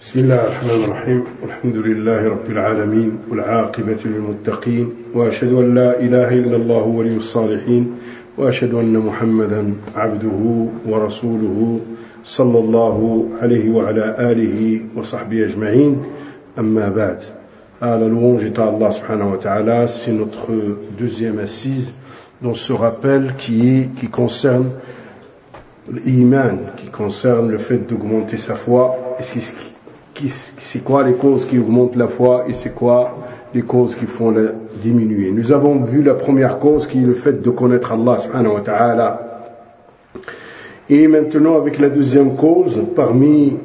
بسم الله الرحمن الرحيم والحمد لله رب العالمين والعاقبة للمتقين وأشهد أن لا إله إلا الله ولي الصالحين وأشهد أن محمدا عبده ورسوله صلى الله عليه وعلى آله وصحبه أجمعين أما بعد. La louange est à Allah subhanahu wa ta'ala. C'est notre deuxième assise dans ce rappel qui concerne l'iman, qui concerne le fait d'augmenter sa foi. C'est quoi les causes qui augmentent la foi et c'est quoi les causes qui font la diminuer. Nous avons vu la première cause qui est le fait de connaître Allah subhanahu wa ta'ala. Et maintenant avec la deuxième cause, parmi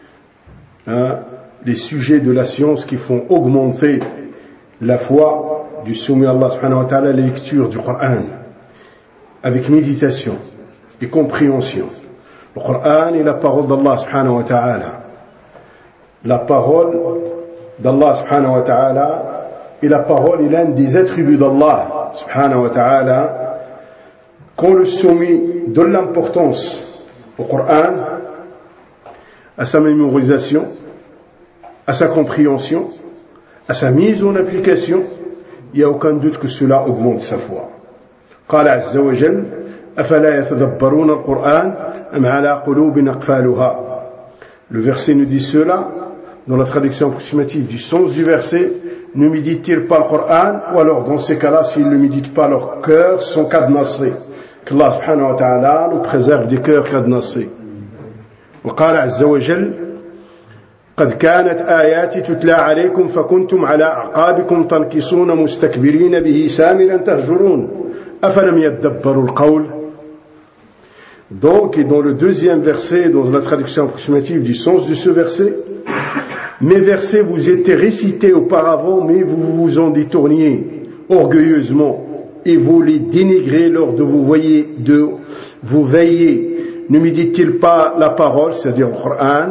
les sujets de la science qui font augmenter la foi du soumis à Allah subhanahu wa ta'ala, la lecture du Coran avec méditation et compréhension. Le Coran est la parole d'Allah subhanahu wa ta'ala. La parole d'Allah subhanahu wa ta'ala et la parole est l'un des attributs d'Allah subhanahu wa ta'ala. Quand le soumis donne l'importance au Coran, à sa mémorisation, à sa compréhension, à sa mise en application, il n'y a aucun doute que cela augmente sa foi. قال عز وجل أفلا يتدبرون القرآن أم على قلوب أقفالها. Le verset nous dit cela dans la traduction approximative du sens du verset. Ne méditent-ils pas le Coran, ou alors dans ces cas-là, s'ils ne méditent pas, leurs cœurs sont cadenassés. Qu'Allah subhanahu wa ta'ala nous préserve des cœurs cadenassés. وقال عز وجل قد كانت آياتي تتلى عليكم فكنتم على أعقابكم تنكصون مستكبرين به سامرا تهجرون أفلم يدبروا القول. Donc, et dans le deuxième verset, dans la traduction approximative du sens de ce verset, mes versets vous étaient récités auparavant, mais vous vous en détourniez orgueilleusement et vous les dénigrez lors de vous veiller. Ne médite-t-il pas la parole, c'est-à-dire le Coran?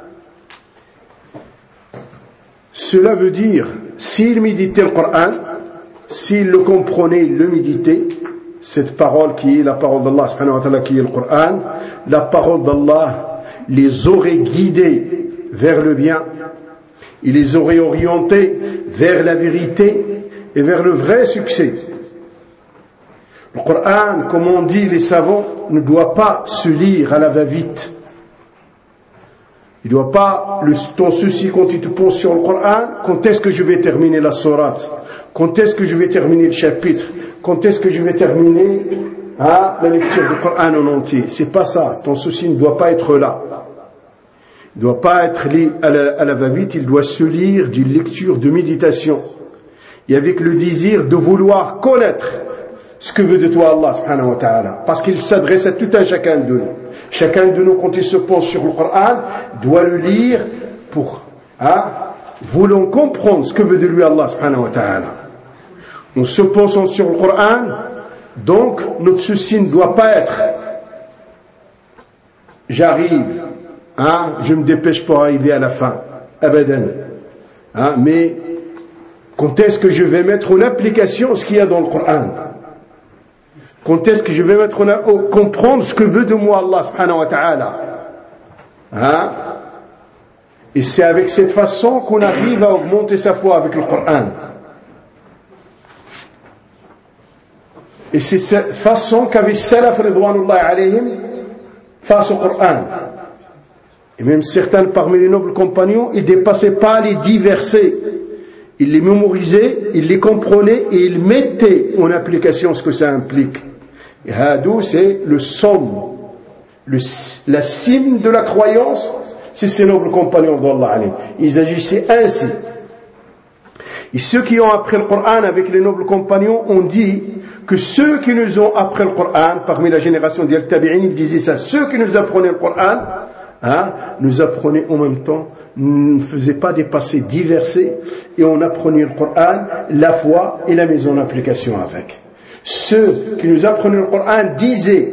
Cela veut dire, s'il méditait le Coran, s'il le comprenait, il le méditait, cette parole qui est la parole d'Allah subhanahu wa ta'ala, qui est le Coran, la parole d'Allah les aurait guidés vers le bien, il les aurait orientés vers la vérité et vers le vrai succès. Le Coran, comme on dit les savants, ne doit pas se lire à la va-vite. Il ne doit pas, ton souci quand tu te penses sur le Coran, quand est-ce que je vais terminer la sourate, quand est-ce que je vais terminer le chapitre, quand est-ce que je vais terminer la lecture du Coran en entier. C'est pas ça, ton souci ne doit pas être là. Il ne doit pas être lu à la va-vite, il doit se lire d'une lecture de méditation. Et avec le désir de vouloir connaître ce que veut de toi Allah subhanahu wa ta'ala. Parce qu'il s'adresse à tout un chacun de nous. Chacun de nous, quand il se penche sur le Coran, doit le lire pour voulant comprendre ce que veut de lui Allah subhanahu wa ta'ala. En se penchant sur le Coran, donc notre souci ne doit pas être j'arrive, je me dépêche pour arriver à la fin, abadan. Mais quand est-ce que je vais mettre en application ce qu'il y a dans le Coran? Quand est-ce que je vais comprendre ce que veut de moi Allah subhanahu wa ta'ala? Et c'est avec cette façon qu'on arrive à augmenter sa foi avec le Coran. Et c'est cette façon qu'avait Salaf ridwanullahi alayhim face au Coran. Et même certains parmi les nobles compagnons, ils ne dépassaient pas les 10 versets. Ils les mémorisaient, ils les comprenaient et ils mettaient en application ce que ça implique. Et hadou, c'est le somme, la cime de la croyance, c'est ces nobles compagnons d'Allah. Ils agissaient ainsi. Et ceux qui ont appris le Coran avec les nobles compagnons ont dit que ceux qui nous ont appris le Coran, parmi la génération des Tabi'in, ils disaient ça, ceux qui nous apprenaient le Coran, nous apprenaient en même temps, ne faisaient pas dépasser 10 versets, et on apprenait le Coran, la foi et la mise en application avec. Ceux qui nous apprenaient le Coran disaient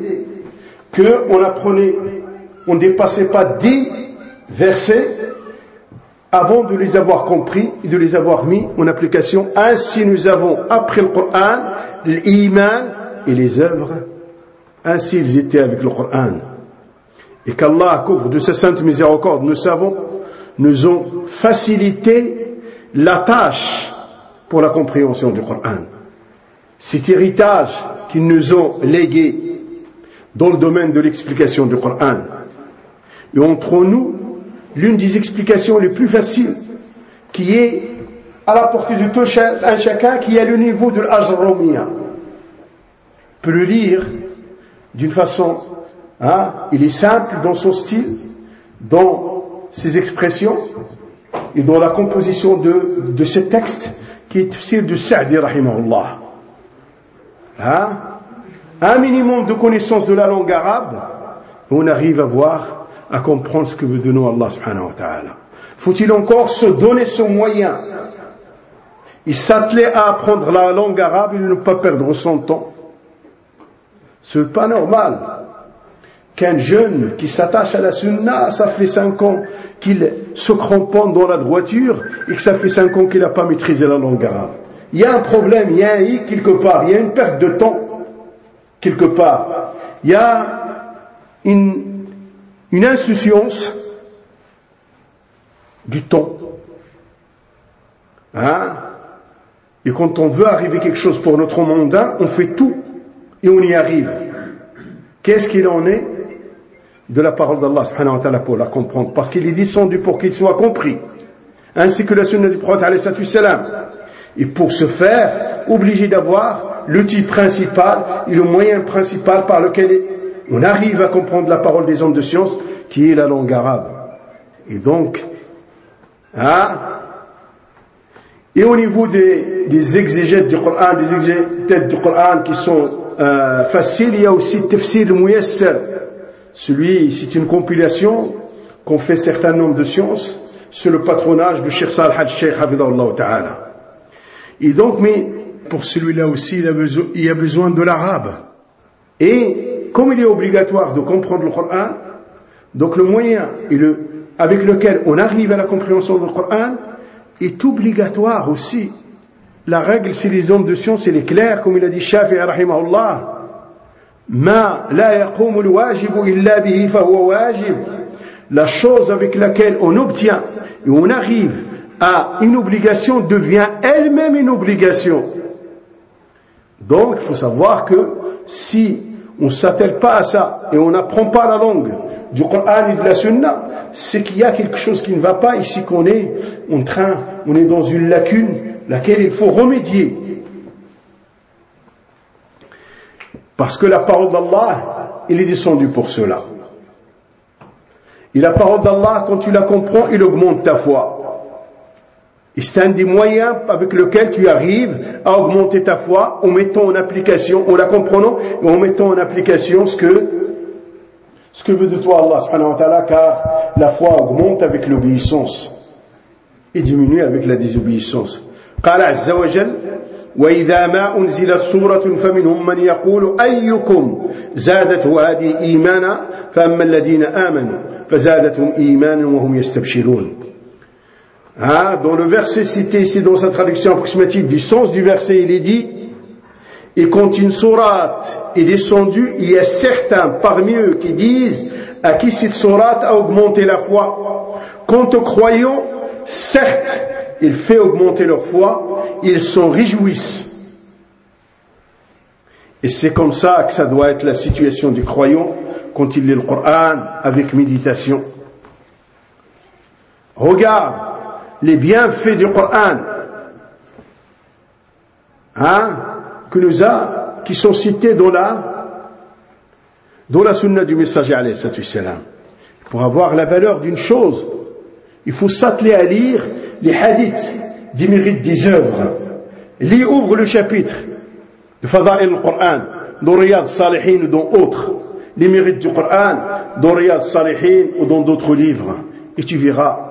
on ne dépassait pas 10 versets avant de les avoir compris et de les avoir mis en application. Ainsi nous avons appris le Coran, l'iman et les œuvres. Ainsi ils étaient avec le Coran. Et qu'Allah couvre de sa sainte miséricorde, nous savons nous ont facilité la tâche pour la compréhension du Coran. Cet héritage qu'ils nous ont légué dans le domaine de l'explication du Coran. Et entre nous, l'une des explications les plus faciles, qui est à la portée de tout un chacun, qui est le niveau de l'Ajromiyya, peut le lire d'une façon, il est simple dans son style, dans ses expressions et dans la composition de ce texte qui est tafsir de Sa'di rahimahullah. Un minimum de connaissance de la langue arabe, on arrive à comprendre ce que veut de nous Allah subhanahu wa ta'ala. Faut-il encore se donner ce moyen et s'atteler à apprendre la langue arabe et ne pas perdre son temps? Ce n'est pas normal qu'un jeune qui s'attache à la sunna, ça fait 5 ans qu'il se cramponne dans la droiture et que ça fait 5 ans qu'il n'a pas maîtrisé la langue arabe. Il y a un problème, il y a un hic quelque part, il y a une perte de temps quelque part. Il y a une insouciance du temps. Et quand on veut arriver à quelque chose pour notre mondain, on fait tout et on y arrive. Qu'est-ce qu'il en est de la parole d'Allah subhanahu wa ta'ala pour la comprendre? Parce qu'il est descendu pour qu'il soit compris, ainsi que la sunna du prophète alayhi salatu wassalam. Et pour ce faire, obligé d'avoir l'outil principal et le moyen principal par lequel on arrive à comprendre la parole des hommes de science, qui est la langue arabe. Et donc, et au niveau des exégètes du Coran, des exégètes du Coran qui sont faciles, il y a aussi Tafsir al-Muyassar. Celui, c'est une compilation qu'ont fait certains nombres de sciences sous le patronage de Cheikh Salih al-Sheikh Hafidahullah Ta'ala. Et donc, mais pour celui-là aussi, il y a besoin de l'arabe. Et comme il est obligatoire de comprendre le Coran, donc le moyen avec lequel on arrive à la compréhension du Coran est obligatoire aussi. La règle, c'est les hommes de science, elle est claire, comme il a dit Shafi'i rahimahullah. Ma la yaqumu al-wajibu illa bihi fa huwa wajib. La chose avec laquelle on obtient et on arrive à une obligation devient elle-même une obligation. Donc, il faut savoir que si on ne s'attelle pas à ça et on n'apprend pas la langue du Coran et de la Sunna, c'est qu'il y a quelque chose qui ne va pas ici, on est dans une lacune laquelle il faut remédier. Parce que la parole d'Allah, elle est descendue pour cela. Et la parole d'Allah, quand tu la comprends, elle augmente ta foi. Et c'est un des moyens avec lequel tu arrives à augmenter ta foi en mettant en application, en la comprenant et en mettant en application ce que veut de toi Allah subhanahu wa ta'ala, car la foi augmente avec l'obéissance et diminue avec la désobéissance. قال عز وجل وإذا ما أنزلت سورة فمنهم من يقول أيكم زادته هذه إيمانا فأما الذين آمنوا فزادتهم إيمانا وهم يستبشرون. Dans le verset cité ici dans sa traduction approximative du sens du verset, il est dit: et quand une sourate est descendue, il y a certains parmi eux qui disent à qui cette sourate a augmenté la foi. Quant aux croyants, certes, il fait augmenter leur foi, ils s'en réjouissent. Et c'est comme ça que ça doit être la situation du croyant quand il lit le Coran avec méditation. Regarde les bienfaits du Coran, qui sont cités dans la sunna du messager alayhi salatu wassalam. Pour avoir la valeur d'une chose, il faut s'atteler à lire les hadiths des mérites des œuvres. Ouvre le chapitre de Fada'il al-Qur'an, dans Riyad Salihin ou dans autres, les mérites du Qur'an, dans Riyad Salihin ou dans d'autres livres, et tu verras.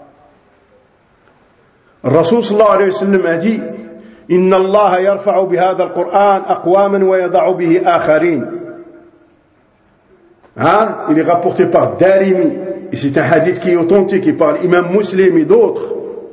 الرسول صلى الله عليه وسلم a dit إن الله يرفع بهذا القرآن أقواما ويضع به آخرين. Il est rapporté par Darimi, et c'est un hadith qui est authentique, qui parle Imam Muslim et d'autres.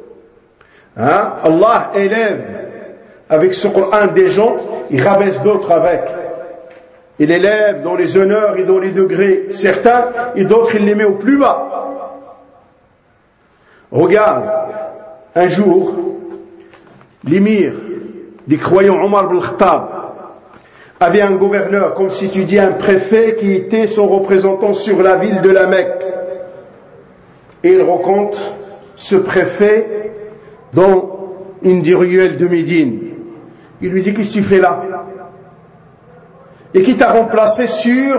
Allah élève avec ce Coran des gens, il rabaisse d'autres avec. Il élève dans les honneurs et dans les degrés certains, et d'autres il les met au plus bas. Regarde, un jour, l'émir des croyants Omar ibn Khattab avait un gouverneur, comme si tu dis un préfet qui était son représentant sur la ville de la Mecque. Et il rencontre ce préfet dans une des ruelles de Médine. Il lui dit: qu'est-ce que tu fais là? Et qui t'a remplacé sur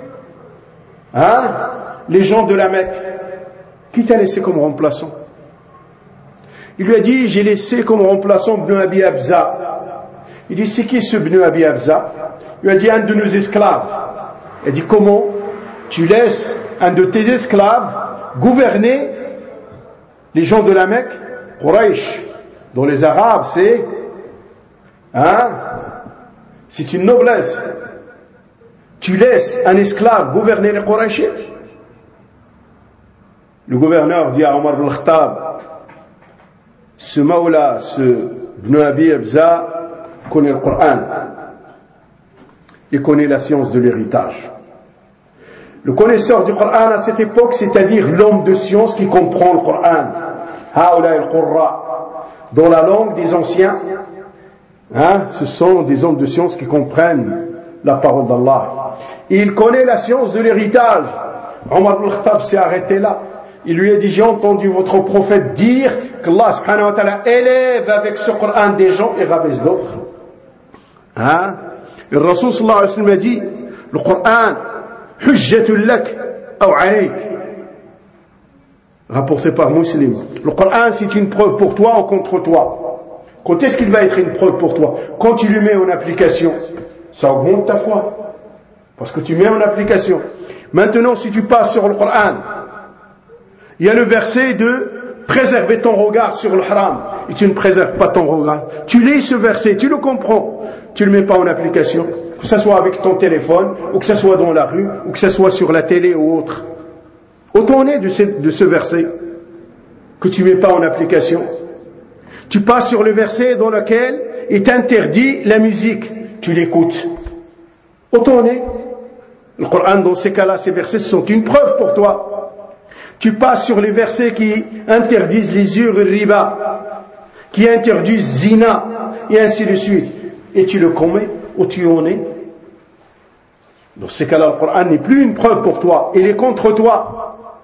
les gens de la Mecque? Qui t'a laissé comme remplaçant? Il lui a dit: j'ai laissé comme remplaçant Ibn Abi Abza. Il dit: c'est qui ce Ibn Abi Abza? Il lui a dit: un de nos esclaves. Il a dit: comment tu laisses un de tes esclaves gouverner les gens de la Mecque? Quraysh, dont les Arabes, c'est une noblesse. Tu laisses un esclave gouverner les Qurayshites? Le gouverneur dit à Omar ibn Khattab: ce Maoula, ce Ibn Abi Abza, connaît le Coran. Il connaît la science de l'héritage. Le connaisseur du Coran à cette époque, c'est-à-dire l'homme de science qui comprend le Coran. Haoula al-Qurra. Dans la langue des anciens, ce sont des hommes de science qui comprennent la parole d'Allah. Il connaît la science de l'héritage. Omar ibn Khattab s'est arrêté là. Il lui a dit: j'ai entendu votre prophète dire qu'Allah subhanahu wa ta'ala élève avec ce Coran des gens et rabaisse d'autres. Le Rasul sallallahu alayhi wa sallam a dit: le Coran, hujjatul lak ou alayk. Rapporté par Muslim. Le Coran, c'est une preuve pour toi ou contre toi. Quand est-ce qu'il va être une preuve pour toi? Quand tu le mets en application. Ça augmente ta foi. Parce que tu mets en application. Maintenant, si tu passes sur le Coran, il y a le verset de préserver ton regard sur le haram. Et tu ne préserves pas ton regard. Tu lis ce verset, tu le comprends. Tu ne le mets pas en application. Que ce soit avec ton téléphone, ou que ce soit dans la rue, ou que ce soit sur la télé ou autre. Autant est de ce verset que tu ne mets pas en application. Tu passes sur le verset dans lequel est interdit la musique. Tu l'écoutes. Autant est. Le Coran, dans ces cas-là, ces versets sont une preuve pour toi. Tu passes sur les versets qui interdisent les yeux riba, qui interdisent zina, et ainsi de suite. Et tu le commets ou tu en es. Dans ces cas-là, le Coran n'est plus une preuve pour toi, il est contre toi.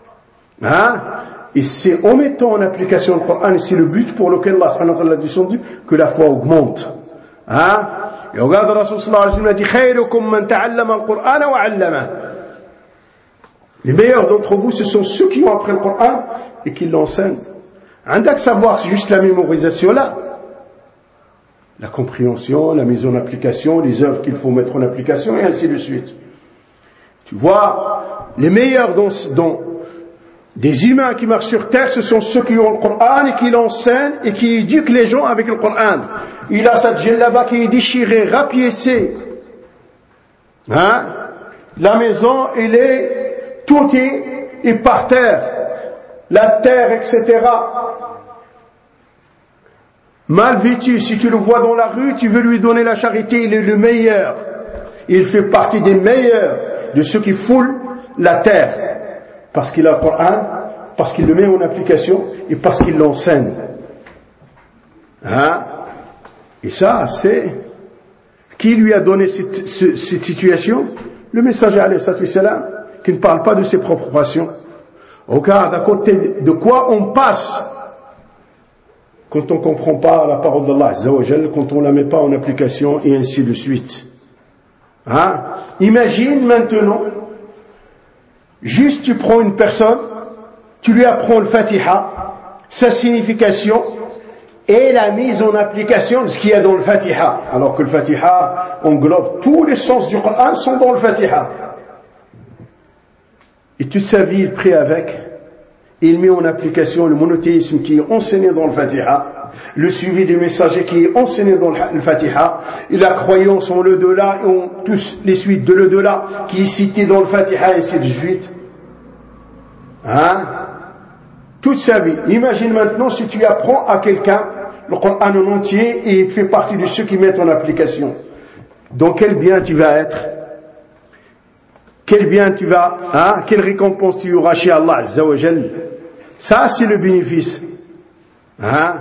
Et c'est en mettant en application le Coran, et c'est le but pour lequel Allah subhanahu wa ta'ala a descendu, que la foi augmente. Et regarde, le Rasul sallallahu alayhi wa sallam a dit: khayrukum man ta'allama al-Qur'ana wa 'allama. Les meilleurs d'entre vous, ce sont ceux qui ont appris le Coran et qui l'enseignent. Un d'acte savoir, c'est juste la mémorisation là. La compréhension, la mise en application, les œuvres qu'il faut mettre en application, et ainsi de suite. Tu vois, les meilleurs dans des humains qui marchent sur terre, ce sont ceux qui ont le Coran et qui l'enseignent et qui éduquent les gens avec le Coran. Il a sa djellaba qui est déchirée, rapiécée. La maison, tout est par terre. La terre, etc. Mal vêtu, si tu le vois dans la rue, tu veux lui donner la charité, il est le meilleur. Il fait partie des meilleurs de ceux qui foulent la terre. Parce qu'il a le Coran, parce qu'il le met en application et parce qu'il l'enseigne. Et ça, c'est... Qui lui a donné cette situation? Le messager alayhi salam, qui ne parle pas de ses propres passions. Regarde à côté de quoi on passe quand on ne comprend pas la parole d'Allah Azza wa Jal, quand on ne la met pas en application, et ainsi de suite. Imagine maintenant, juste tu prends une personne, tu lui apprends le Fatiha, sa signification, et la mise en application de ce qu'il y a dans le Fatiha. Alors que le Fatiha englobe tous les sens du Coran sont dans le Fatiha. Et toute sa vie, il prie avec. Il met en application le monothéisme qui est enseigné dans le Fatiha, le suivi des messagers qui est enseigné dans le Fatiha, et la croyance en l'au-delà et en tous les suites de l'au-delà qui est cité dans le Fatiha et ainsi de suite. Toute sa vie. Imagine maintenant si tu apprends à quelqu'un le Coran en entier et il fait partie de ceux qui mettent en application. Dans quel bien tu vas être? Quel bien tu vas, quelle récompense tu auras chez Allah Azza wa Jal? Ça, c'est le bénéfice. Hein?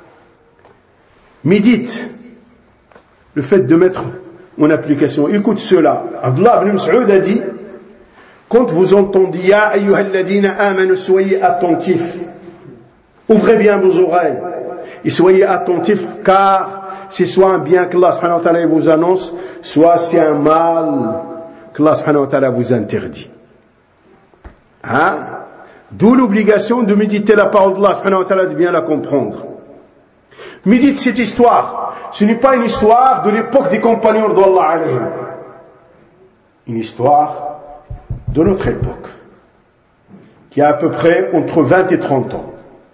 Médite. Le fait de mettre en application. Écoute cela. Abdullah ibn Mas'ud a dit, quand vous entendez Ya ayyuhalladhina amanu, soyez attentifs. Ouvrez bien vos oreilles et soyez attentifs, car c'est soit un bien qu'Allah subhanahu wa ta'ala vous annonce, soit c'est un mal qu'Allah subhanahu wa ta'ala vous interdit. Hein? D'où l'obligation de méditer la parole d'Allah subhanahu wa ta'ala, de bien la comprendre. Médite cette histoire. Ce n'est pas une histoire de l'époque des compagnons d'Allah alayhim. Une histoire de notre époque, qui a à peu près entre 20 et 30 ans.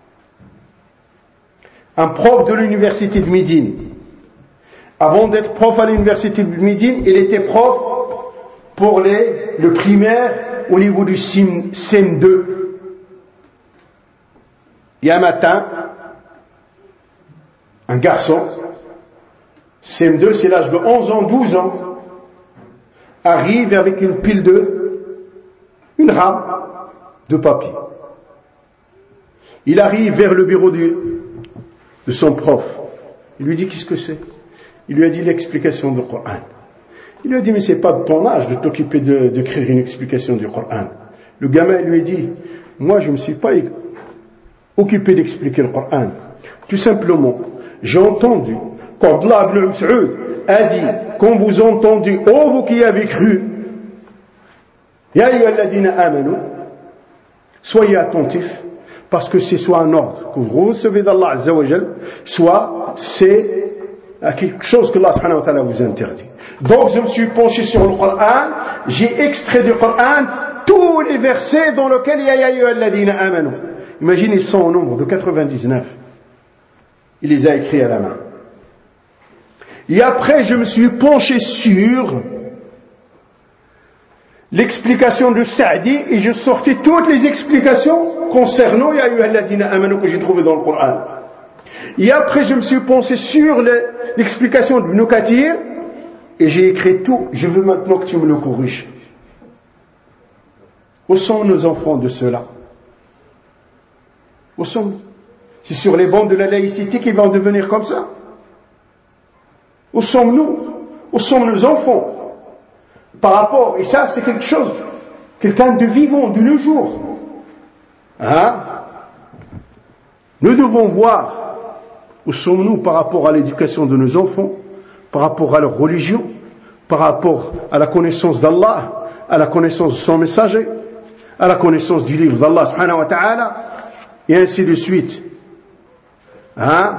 Un prof de l'université de Médine. Avant d'être prof à l'université de Médine, il était prof pour le primaire au niveau du CM2. Il y a un matin, un garçon, CM2, c'est l'âge de 11 ans, 12 ans, arrive avec une pile une rame de papier. Il arrive vers le bureau de son prof. Il lui dit, qu'est-ce que c'est? Il lui a dit l'explication du Coran. Il lui a dit, mais c'est pas de ton âge de t'occuper d'écrire une explication du Coran. Le gamin lui a dit, moi je me suis pas occupé d'expliquer le Coran. Tout simplement, j'ai entendu, quand Abdullah ibn Mas'ud a dit, quand vous entendez, oh vous qui avez cru, Ya ayyuhalladhina amanu, soyez attentifs, parce que c'est soit un ordre que vous recevez d'Allah Azza wa Jal, soit c'est quelque chose que Allah subhanahu wa ta'ala vous interdit. Donc je me suis penché sur le Coran, j'ai extrait du Coran tous les versets dans lesquels il y a Ya ayyuhalladhina amanu. Imaginez, ils sont au nombre de 99. Il les a écrits à la main. Et après, je me suis penché sur l'explication de Sa'di et je sortais toutes les explications concernant Ya ayyuhalladhina amanu que j'ai trouvées dans le Coran. Et après, je me suis penché sur l'explication de Ibn Kathir et j'ai écrit tout. Je veux maintenant que tu me le corriges. Où sont nos enfants de cela? Où sont-nous? C'est sur les bancs de la laïcité qu'ils vont devenir comme ça? Où sommes-nous? Où sont nos enfants? Par rapport, et ça c'est quelque chose, quelqu'un de vivant de nos jours. Hein? Nous devons voir où sommes-nous par rapport à l'éducation de nos enfants, par rapport à leur religion, par rapport à la connaissance d'Allah, à la connaissance de son messager, à la connaissance du livre d'Allah subhanahu wa ta'ala, et ainsi de suite. Hein?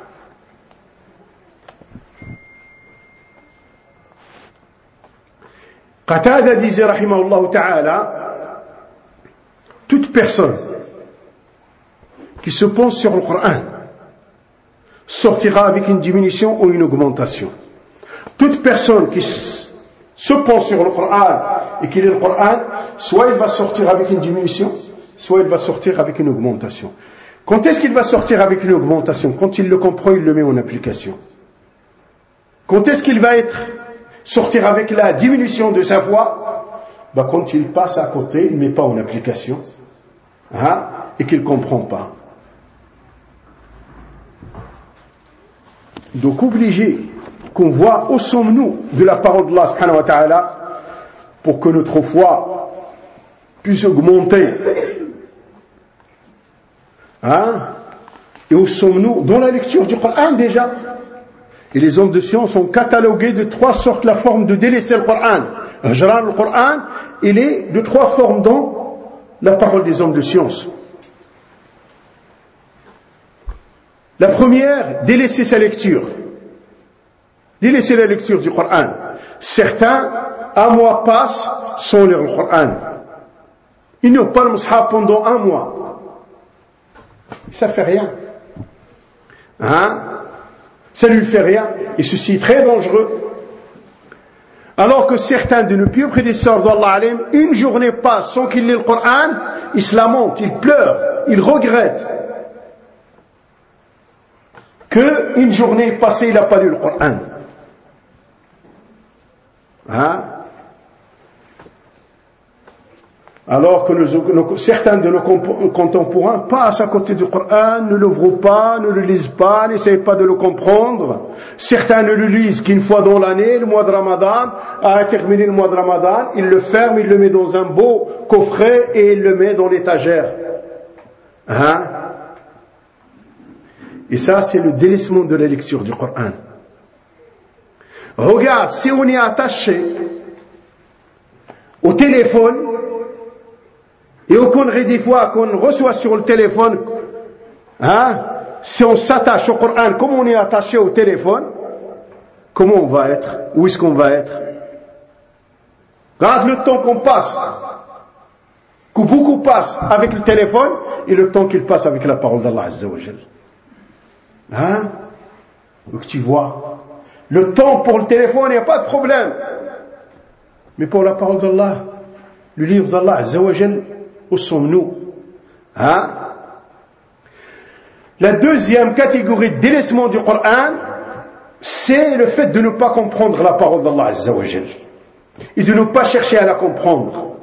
Qatada disait, rahimahullah ta'ala, toute personne qui se pense sur le Coran sortira avec une diminution ou une augmentation. Toute personne qui se pense sur le Coran et qui lit le Coran, soit il va sortir avec une diminution, soit il va sortir avec une augmentation. Quand est-ce qu'il va sortir avec une augmentation? Quand il le comprend, il le met en application. Quand est-ce qu'il va sortir avec la diminution de sa voix? Quand il passe à côté, il ne met pas en application, hein, et qu'il ne comprend pas. Donc obligé qu'on voit où sommes-nous de la parole d'Allah subhanahu wa ta'ala pour que notre foi puisse augmenter. Hein? Et où sommes-nous dans la lecture du Coran déjà? Et les hommes de science ont catalogué de 3 sortes la forme de délaisser le Coran. Le Coran, il est de 3 formes dans la parole des hommes de science. La première, délaisser sa lecture. Délaisser la lecture du Coran. Certains, un mois passent sans lire le Coran. Ils n'ont pas le mushaf pendant 1 mois. Ça fait rien. Hein? Ça ne lui fait rien. Et ceci est très dangereux. Alors que certains de nos pieux prédécesseurs d'Allah alim, une journée passe sans qu'ils lisent le Coran, ils se lamentent, ils pleurent, ils regrettent qu'une journée passée, il n'a pas lu le Coran. Hein? Alors que certains de nos contemporains passent à côté du Coran, ne l'ouvrent pas, ne le lisent pas, n'essayent pas de le comprendre. Certains ne le lisent qu'une fois dans l'année, le mois de Ramadan. À terminer le mois de Ramadan, il le ferme, il le met dans un beau coffret et il le met dans l'étagère. Hein? Et ça, c'est le délaissement de la lecture du Coran. Regarde, si on est attaché au téléphone, et au contraire des fois qu'on reçoit sur le téléphone, hein, si on s'attache au Coran comme on est attaché au téléphone, comment on va être? Où est-ce qu'on va être? Regarde le temps qu'on passe, que beaucoup passent avec le téléphone, et le temps qu'ils passent avec la parole d'Allah Azza wa Jal. Hein? Donc tu vois, le temps pour le téléphone, il n'y a pas de problème. Mais pour la parole d'Allah, le livre d'Allah Azza wa Jal, où sommes-nous? Hein? La deuxième catégorie de délaissement du Coran, c'est le fait de ne pas comprendre la parole d'Allah Azza wa Jal et de ne pas chercher à la comprendre.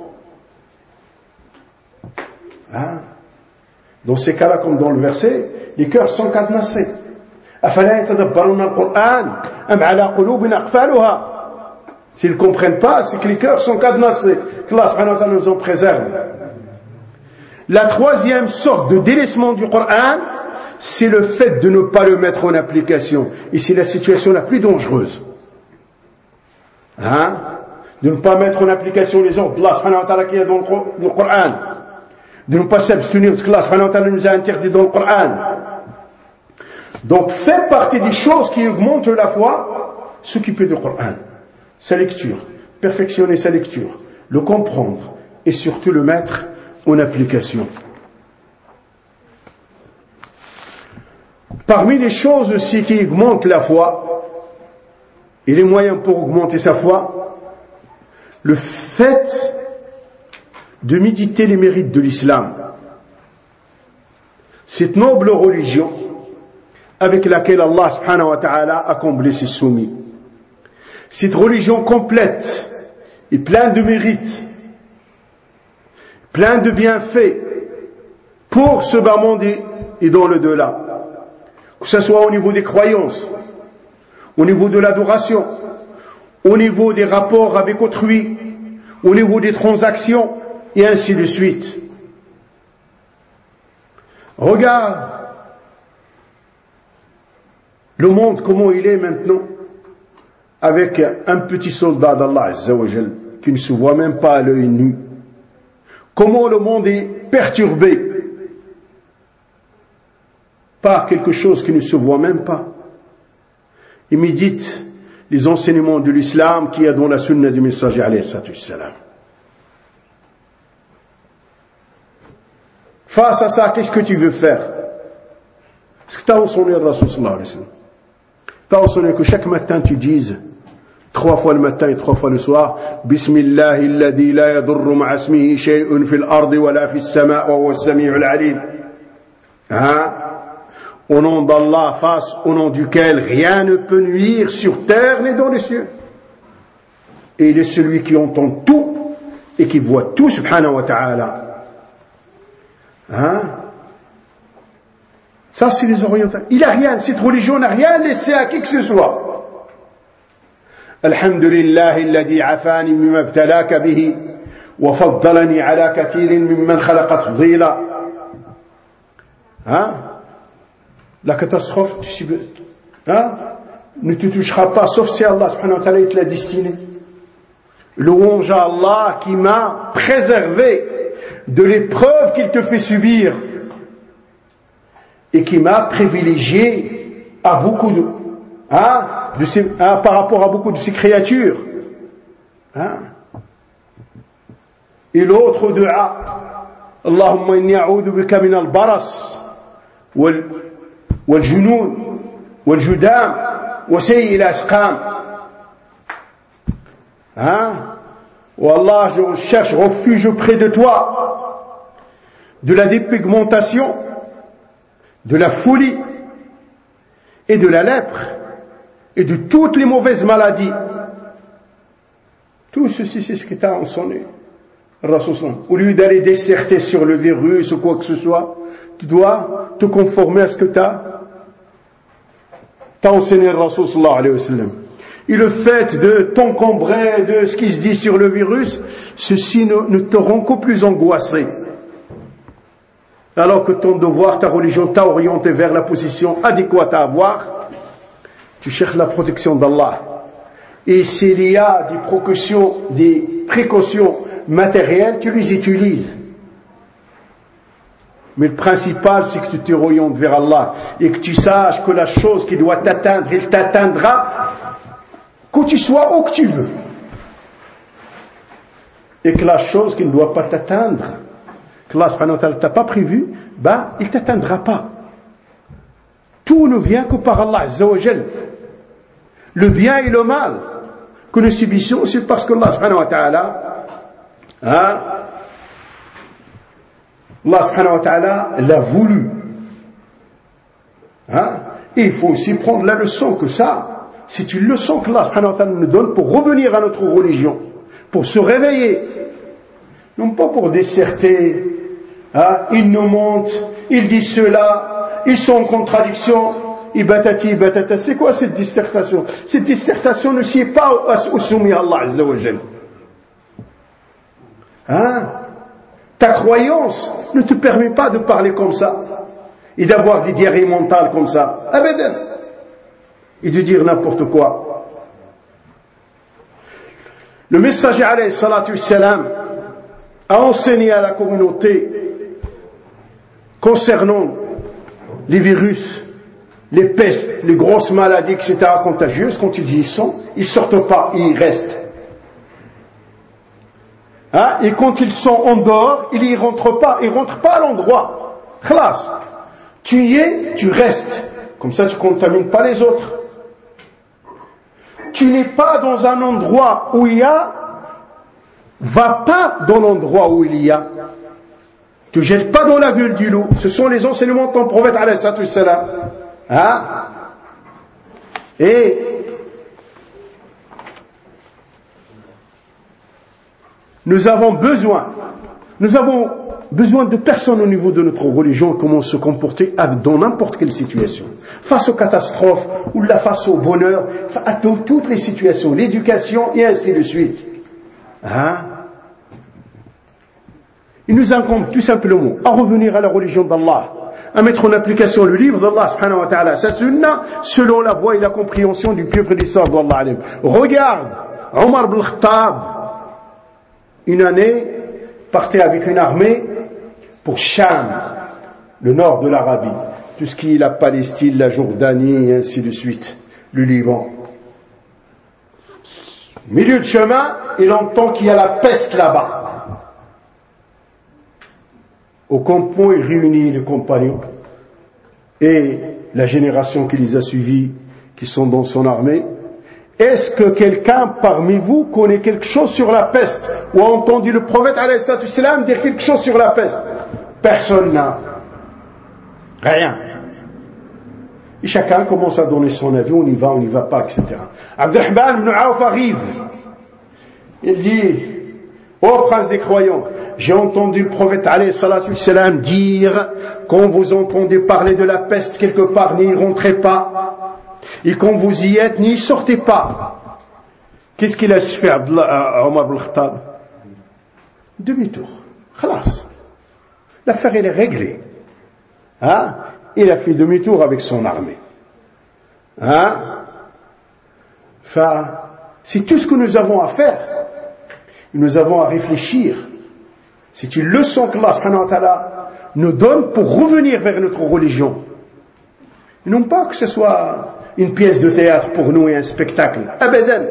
Hein? Dans ces cas-là, comme dans le verset, les cœurs sont cadenassés. أفلا يتدبرون القرآن أم على قلوب أقفالها. S'ils ne comprennent pas, c'est que les cœurs sont cadenassés. Qu'Allah subhanahu wa ta'ala nous en préserve. La troisième sorte de délaissement du Coran, c'est le fait de ne pas le mettre en application. Et c'est la situation la plus dangereuse. Hein? De ne pas mettre en application les ordres d'Allah subhanahu wa ta'ala qui est dans le Coran. De ne pas s'abstenir de ce qu'Allah subhanahu wa ta'ala nous a interdit dans le Coran. Donc, fait partie des choses qui augmentent la foi, s'occuper du Coran, sa lecture, perfectionner sa lecture, le comprendre et surtout le mettre en application. Parmi les choses aussi qui augmentent la foi et les moyens pour augmenter sa foi, le fait de méditer les mérites de l'islam, cette noble religion avec laquelle Allah subhanahu wa ta'ala a comblé ses soumis. Cette religion complète et pleine de mérites, pleine de bienfaits pour ce bas monde et dans le delà. Que ce soit au niveau des croyances, au niveau de l'adoration, au niveau des rapports avec autrui, au niveau des transactions et ainsi de suite. Regarde le monde, comment il est maintenant, avec un petit soldat d'Allah Azza wa Jal, qui ne se voit même pas à l'œil nu. Comment le monde est perturbé par quelque chose qui ne se voit même pas. Il médite les enseignements de l'islam qui est dans la sunna du messager alayhi salam. Face à ça, qu'est-ce que tu veux faire? Est-ce que tu as enseigné le Rasul sallallahu alayhi wa sallam? Tu as enseigné que chaque matin tu dises 3 fois le matin et 3 fois le soir, Bismillahi alladhi la yadurru ma'a ismihi shay'un fil ardi wa la fis sama' wa huwa as-sami'ul 'alim. Hein? Au nom d'Allah, face au nom duquel rien ne peut nuire sur terre ni dans les cieux. Et il est celui qui entend tout et qui voit tout, subhanahu wa ta'ala. Hein? Ça, c'est les orientaux. Il a rien, cette religion n'a rien laissé à qui que ce soit. Alhamdulillah, alladhi afani mimma ibtalaka bihi wa faddalani ala kathirin mimman khalaqa tafdila. Hein? La catastrophe ne te touchera pas, sauf si Allah subhanahu wa ta'ala te l'a destiné. Louange à Allah qui m'a préservé de l'épreuve qu'il te fait subir et qui m'a privilégié à beaucoup par rapport à beaucoup de ses créatures. Hein? Et l'autre dua, Allahumma inni a'udhu bika min al-baras والجنون والجدام وسيء الأسقام. Hein? Oh Allah, je cherche refuge auprès de toi de la dépigmentation, de la folie et de la lèpre et de toutes les mauvaises maladies. Tout ceci, c'est ce qui t'a enseigné. Au lieu d'aller disserter sur le virus ou quoi que ce soit, tu dois te conformer à ce que t'as enseigné le Rasul sallallahu alayhi wa sallam. Et le fait de t'encombrer de ce qui se dit sur le virus, ceci ne te rend qu'au plus angoissé. Alors que ton devoir, ta religion t'a orienté vers la position adéquate à avoir, tu cherches la protection d'Allah. Et s'il y a des précautions matérielles, tu les utilises. Mais le principal, c'est que tu te orientes vers Allah et que tu saches que la chose qui doit t'atteindre, elle t'atteindra que tu sois où que tu veux. Et que la chose qui ne doit pas t'atteindre, que Allah subhanahu wa ta'ala t'a pas prévu, il t'atteindra pas. Tout ne vient que par Allah azza wa jal. Le bien et le mal que nous subissons, c'est parce que Allah subhanahu wa ta'ala Allah subhanahu wa ta'ala l'a voulu. Et il faut aussi prendre la leçon que ça, c'est une leçon que Allah subhanahu wa ta'ala nous donne pour revenir à notre religion, pour se réveiller, non pas pour disserter. Ils nous montent, ils disent cela, ils sont en contradiction, et batati, batata. C'est quoi cette dissertation? Cette dissertation ne sied pas au soumis à Allah azza wa jal. Ta croyance ne te permet pas de parler comme ça et d'avoir des diarrhées mentales comme ça, abadan, et de dire n'importe quoi. Le messager alayhi salatu wassalam a enseigné à la communauté concernant les virus, les pestes, les grosses maladies, etc., contagieuses. Quand ils y sont, ils sortent pas, ils restent. Et quand ils sont en dehors, ils y rentrent pas à l'endroit. Khalas. Tu y es, tu restes. Comme ça, tu contamines pas les autres. Tu n'es pas dans un endroit où il y a, va pas dans l'endroit où il y a. Tu ne jettes pas dans la gueule du loup. Ce sont les enseignements de ton prophète alayhi salatu wassalam. Et nous avons besoin de personnes au niveau de notre religion, comment se comporter dans n'importe quelle situation. Face aux catastrophes, ou face au bonheur, dans toutes les situations, l'éducation et ainsi de suite. Il nous incombe tout simplement à revenir à la religion d'Allah, à mettre en application le livre d'Allah subhanahu wa ta'ala, sa sunna, selon la voie et la compréhension du pieux prédécesseur d'Allah. Regarde, Omar ibn Khattab, une année, partait avec une armée pour Cham, le nord de l'Arabie, tout ce qui est la Palestine, la Jordanie et ainsi de suite, le Liban. Milieu de chemin, il entend qu'il y a la peste là-bas. Au campement, il réunit les compagnons et la génération qui les a suivis, qui sont dans son armée. Est-ce que quelqu'un parmi vous connaît quelque chose sur la peste ou a entendu le prophète alayhi salatu wassalam dire quelque chose sur la peste? Personne n'a. Rien. Et chacun commence à donner son avis, on y va pas, etc. Abdurrahman ibn Auf arrive. Il dit: ô prince des croyants, j'ai entendu le prophète alayhi salatu wassalam dire, quand vous entendez parler de la peste quelque part, n'y rentrez pas. Et quand vous y êtes, n'y sortez pas. Qu'est-ce qu'il a fait Omar ibn Khattab? Demi-tour. Khalas. L'affaire, elle est réglée. Il a fait demi-tour avec son armée. C'est tout ce que nous avons à faire. Nous avons à réfléchir. C'est une leçon que Allah subhanahu wa ta'ala nous donne pour revenir vers notre religion. Non pas que ce soit une pièce de théâtre pour nous et un spectacle. Abadan.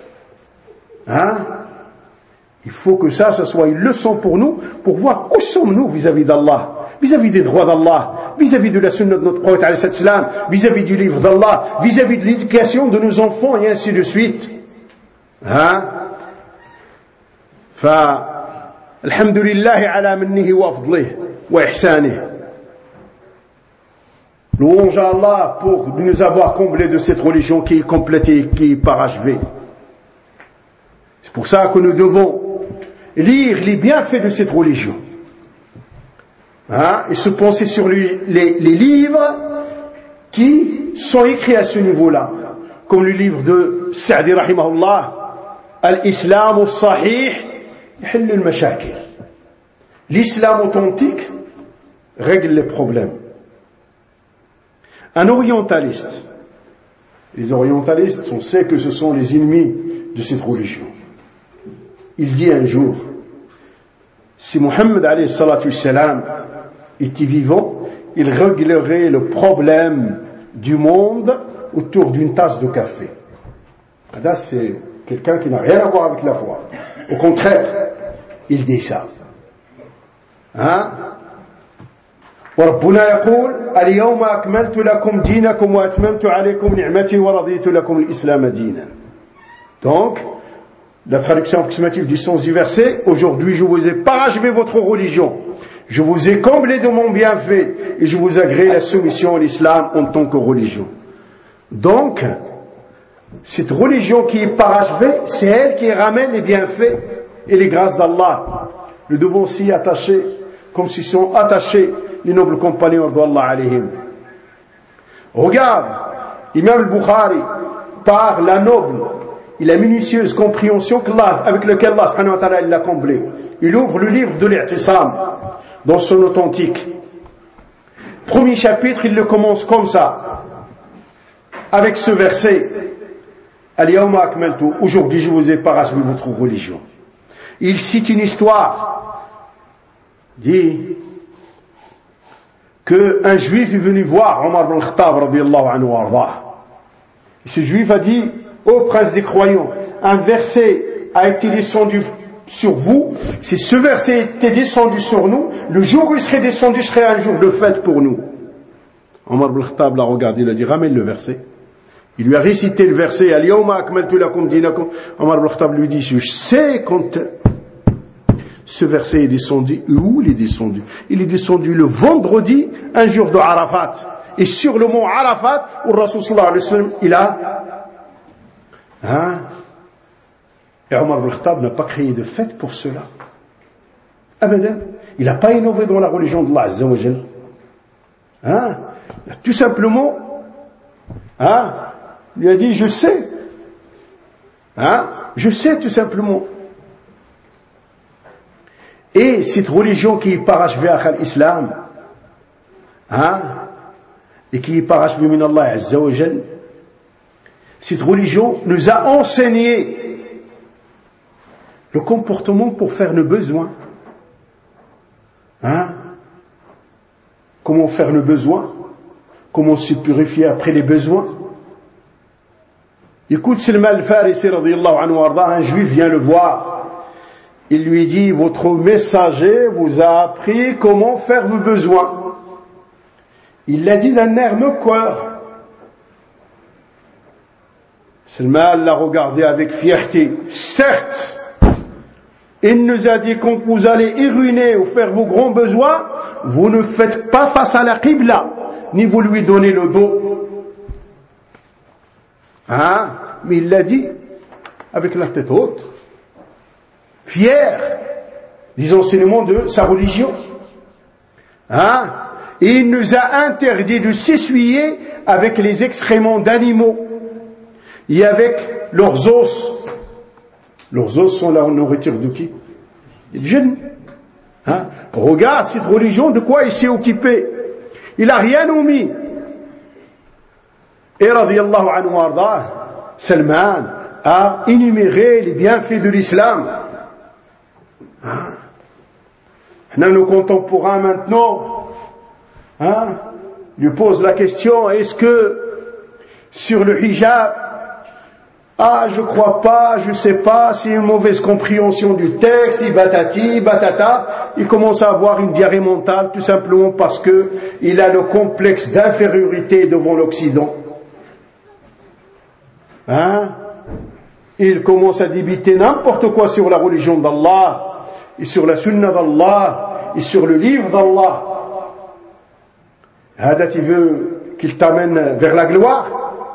Il faut que ça soit une leçon pour nous, pour voir où sommes-nous vis-à-vis d'Allah, vis-à-vis des droits d'Allah, vis-à-vis de la sunna de notre prophète alayhi salam, vis-à-vis du livre d'Allah, vis-à-vis de l'éducation de nos enfants et ainsi de suite. Alhamdulillah ala minnihi wa fadlihi wa ihsanihi. Louange à Allah pour nous avoir comblés de cette religion qui est complète et qui est parachevée. C'est pour ça que nous devons lire les bienfaits de cette religion, et se penser sur les livres qui sont écrits à ce niveau-là, comme le livre de Sa'di rahimahullah, Al-Islam al-Sahih يحل المشاكل. L'islam authentique règle les problèmes. Un orientaliste, les orientalistes, on sait que ce sont les ennemis de cette religion. Il dit un jour, si Mohammed alayhi salatu salam était vivant, il réglerait le problème du monde autour d'une tasse de café. Là, c'est quelqu'un qui n'a rien à voir avec la foi. Au contraire, il dit ça. وربنا يقول اليوم أكملت لكم دينكم وأتممت عليكم نعمتي ورضيت لكم الإسلام دينا. Donc, la traduction approximative du sens du verset, aujourd'hui je vous ai parachevé votre religion, je vous ai comblé de mon bienfait et je vous agrée la soumission à l'islam en tant que religion. Donc, cette religion qui est parachevée, c'est elle qui ramène les bienfaits et les grâces d'Allah. Nous devons s'y attacher comme s'y sont attachés les nobles compagnons d'Allah alayhim. Regarde, Imam al-Bukhari, par la noble et la minutieuse compréhension avec laquelle Allah subhanahu wa ta'ala l'a comblé, il ouvre le livre de l'I'tisam dans son authentique. Premier chapitre, il le commence comme ça, avec ce verset, Al-Yawma akmaltu, aujourd'hui je vous ai parachevé votre religion. Il cite une histoire, dit qu'un juif est venu voir Omar ibn Khattab radiyallahu anhu arda. Ce juif a dit, ô prince des croyants, un verset a été descendu sur vous, si ce verset était descendu sur nous, le jour où il serait descendu serait un jour de fête pour nous. Omar ibn Khattab l'a regardé, il a dit, ramène le verset. Il lui a récité le verset, Al-Yawma akmaltu lakum dinakum. Omar ibn Khattab lui dit, je sais quand ce verset est descendu, où il est descendu? Il est descendu le vendredi, un jour de Arafat. Et sur le mont Arafat, où le Rasul sallallahu alayhi wa sallam, il a... Et Omar ibn Khattab n'a pas créé de fête pour cela. Abadan. Il n'a pas innové dans la religion d'Allah Azza wa Jal. Il a tout simplement... il lui a dit, je sais. Je sais tout simplement. Et cette religion qui est parachevée à l'islam, et qui est parachevée min Allah Azza wa Jal, cette religion nous a enseigné le comportement pour faire nos besoins. Comment faire nos besoins, comment se purifier après les besoins. Écoute, Salman al-Farisi radiyallahu anhu arda, un juif vient le voir. Il lui dit, votre messager vous a appris comment faire vos besoins. Il l'a dit d'un air moqueur. Salman l'a regardé avec fierté. Certes, il nous a dit quand vous allez uriner ou faire vos grands besoins, vous ne faites pas face à la qibla, ni vous lui donnez le dos. Mais il l'a dit avec la tête haute, fier des enseignements de sa religion. Et il nous a interdit de s'essuyer avec les excréments d'animaux et avec leurs os. Leurs os sont la nourriture de qui? Des jeunes. Regarde cette religion, de quoi il s'est occupé. Il n'a rien omis. Et radiyallahu anhu arda, Salman a énuméré les bienfaits de l'islam. Nos contemporains maintenant lui posent la question, est-ce que sur le hijab, je crois pas, je sais pas, c'est une mauvaise compréhension du texte, et batati, batata, il commence à avoir une diarrhée mentale tout simplement parce que il a le complexe d'infériorité devant l'Occident. Il commence à débiter n'importe quoi sur la religion d'Allah, et sur la sunna d'Allah, et sur le livre d'Allah. Hada, tu veux qu'il t'amène vers la gloire?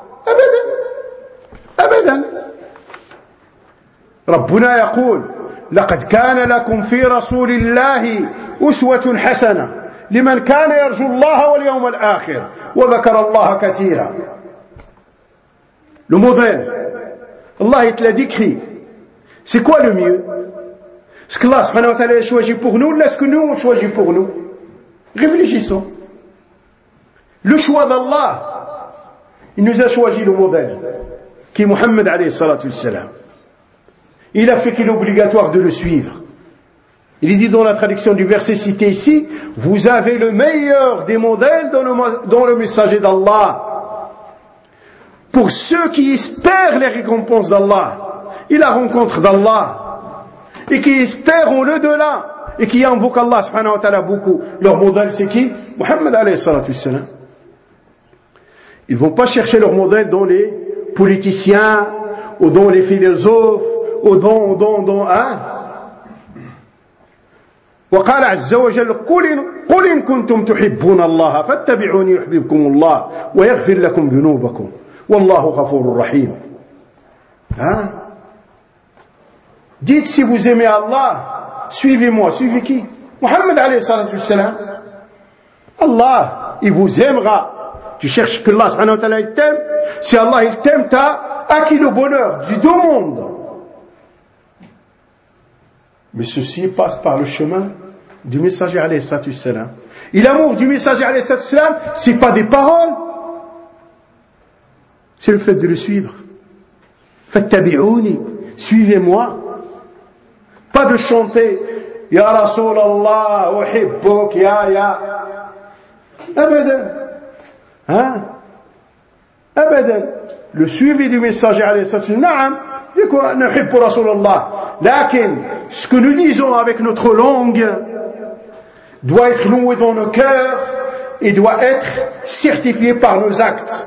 Abadan. Rabbuna yaqul, لقد كان لكم في رسول الله أسوة حسنة لمن كان يرجو الله واليوم الآخر وذكر الله كثيرا. Le modèle, Allah il te l'a décrit. C'est quoi le mieux? Est-ce que Allah subhanahu wa ta'ala a choisi pour nous ou est-ce que nous on choisit pour nous? Réfléchissons. Le choix d'Allah, il nous a choisi le modèle, qui est Muhammad alayhi salatu wassalam. Il a fait qu'il est obligatoire de le suivre. Il est dit dans la traduction du verset cité ici, vous avez le meilleur des modèles dans le messager d'Allah. Pour ceux qui espèrent les récompenses d'Allah et la rencontre d'Allah, et qui espèrent en l'au-delà, et qui invoquent Allah subhanahu wa ta'ala beaucoup. Leur modèle c'est qui? Muhammad alayhi salatu wassalam. Ils ne vont pas chercher leur modèle dans les politiciens, ou dans les philosophes, ou dans وقال عز وجل قل إن كنتم تحبون الله فاتبعوني يحببكم الله ويغفر لكم ذنوبكم والله غفور رحيم. Dites si vous aimez Allah, suivez-moi. Suivez qui? Muhammad alayhi salatu wassalam. Allah, il vous aimera. Tu cherches que Allah subhanahu wa ta'ala il t'aime. Si Allah il t'aime, t'as acquis le bonheur du deux mondes. Mais ceci passe par le chemin du messager alayhi salatu wassalam. Et l'amour du messager alayhi salatu wassalam, c'est pas des paroles, c'est le fait de le suivre. Fattabi'ouni, suivez-moi. Pas de chanter Ya Rasulallah, uhibbuk, ya. Abadan. Abadan. Le suivi du messager alayhi salatu wassalam, نحب رسول الله. لكن ce que nous disons avec notre langue doit être loué dans nos cœurs et doit être certifié par nos actes.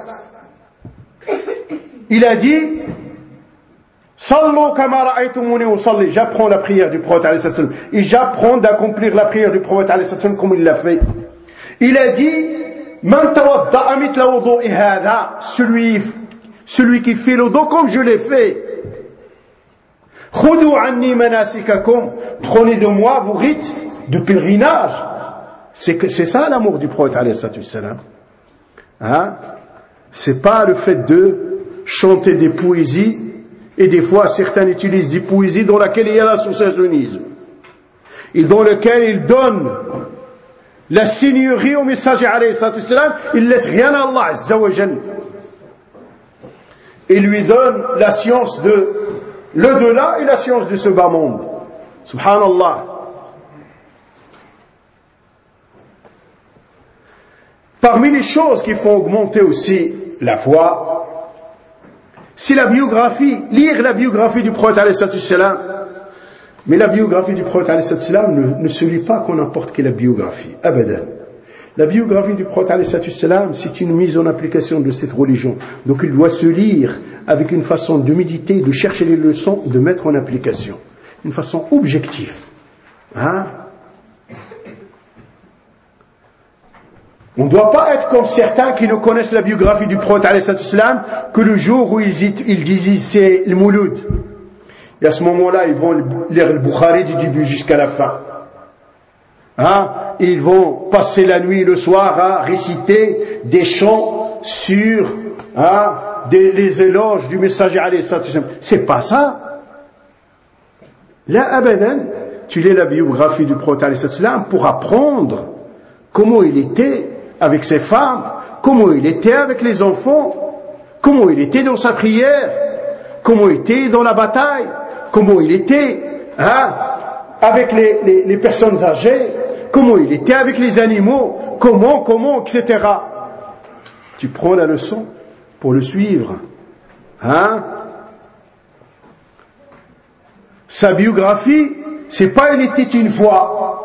Il a dit Sallu kama ra'aytumuni usalli. J'apprends la prière du prophète alayhi salatu wassalam et j'apprends d'accomplir la prière du prophète alayhi salatu wassalam comme il l'a fait. Il a dit Man tawadda'a mithla wudu'i hadha, celui qui fait le dos comme je l'ai fait. Khudou anni manasikakum, prenez de moi vos rites de pèlerinage. C'est ça l'amour du prophète alayhi salatu wassalam. C'est pas le fait de chanter des poésies, et des fois certains utilisent des poésies dans lesquelles il y a l'associationnisme, et dans lesquelles ils donnent la seigneurie au messager alayhi salatu wassalam, ils laissent rien à Allah azza wa jalla. Et lui donne la science de l'au-delà et la science de ce bas monde. Subhanallah. Parmi les choses qui font augmenter aussi la foi, c'est la biographie, lire la biographie du prophète alayhi salatu wassalam. Mais la biographie du prophète alayhi salatu wassalam ne se lit pas comme n'importe quelle biographie. Abadan. La biographie du prophète alayhi salatu wassalam, c'est une mise en application de cette religion. Donc il doit se lire avec une façon de méditer, de chercher les leçons, de mettre en application. Une façon objective. On ne doit pas être comme certains qui ne connaissent la biographie du prophète alayhi salatu wassalam que le jour où ils disent c'est le mouloud. Et à ce moment-là, ils vont lire le Bukhari du début jusqu'à la fin. Ils vont passer la nuit et le soir à réciter des chants sur les éloges du messager alayhi salatu wassalam. C'est pas ça. Là, abadan, tu lis la biographie du prophète alayhi salatu wassalam pour apprendre comment il était avec ses femmes, comment il était avec les enfants, comment il était dans sa prière, comment il était dans la bataille, comment il était avec les personnes âgées, comment il était avec les animaux, comment, etc. Tu prends la leçon pour le suivre. Sa biographie, c'est pas il était une fois.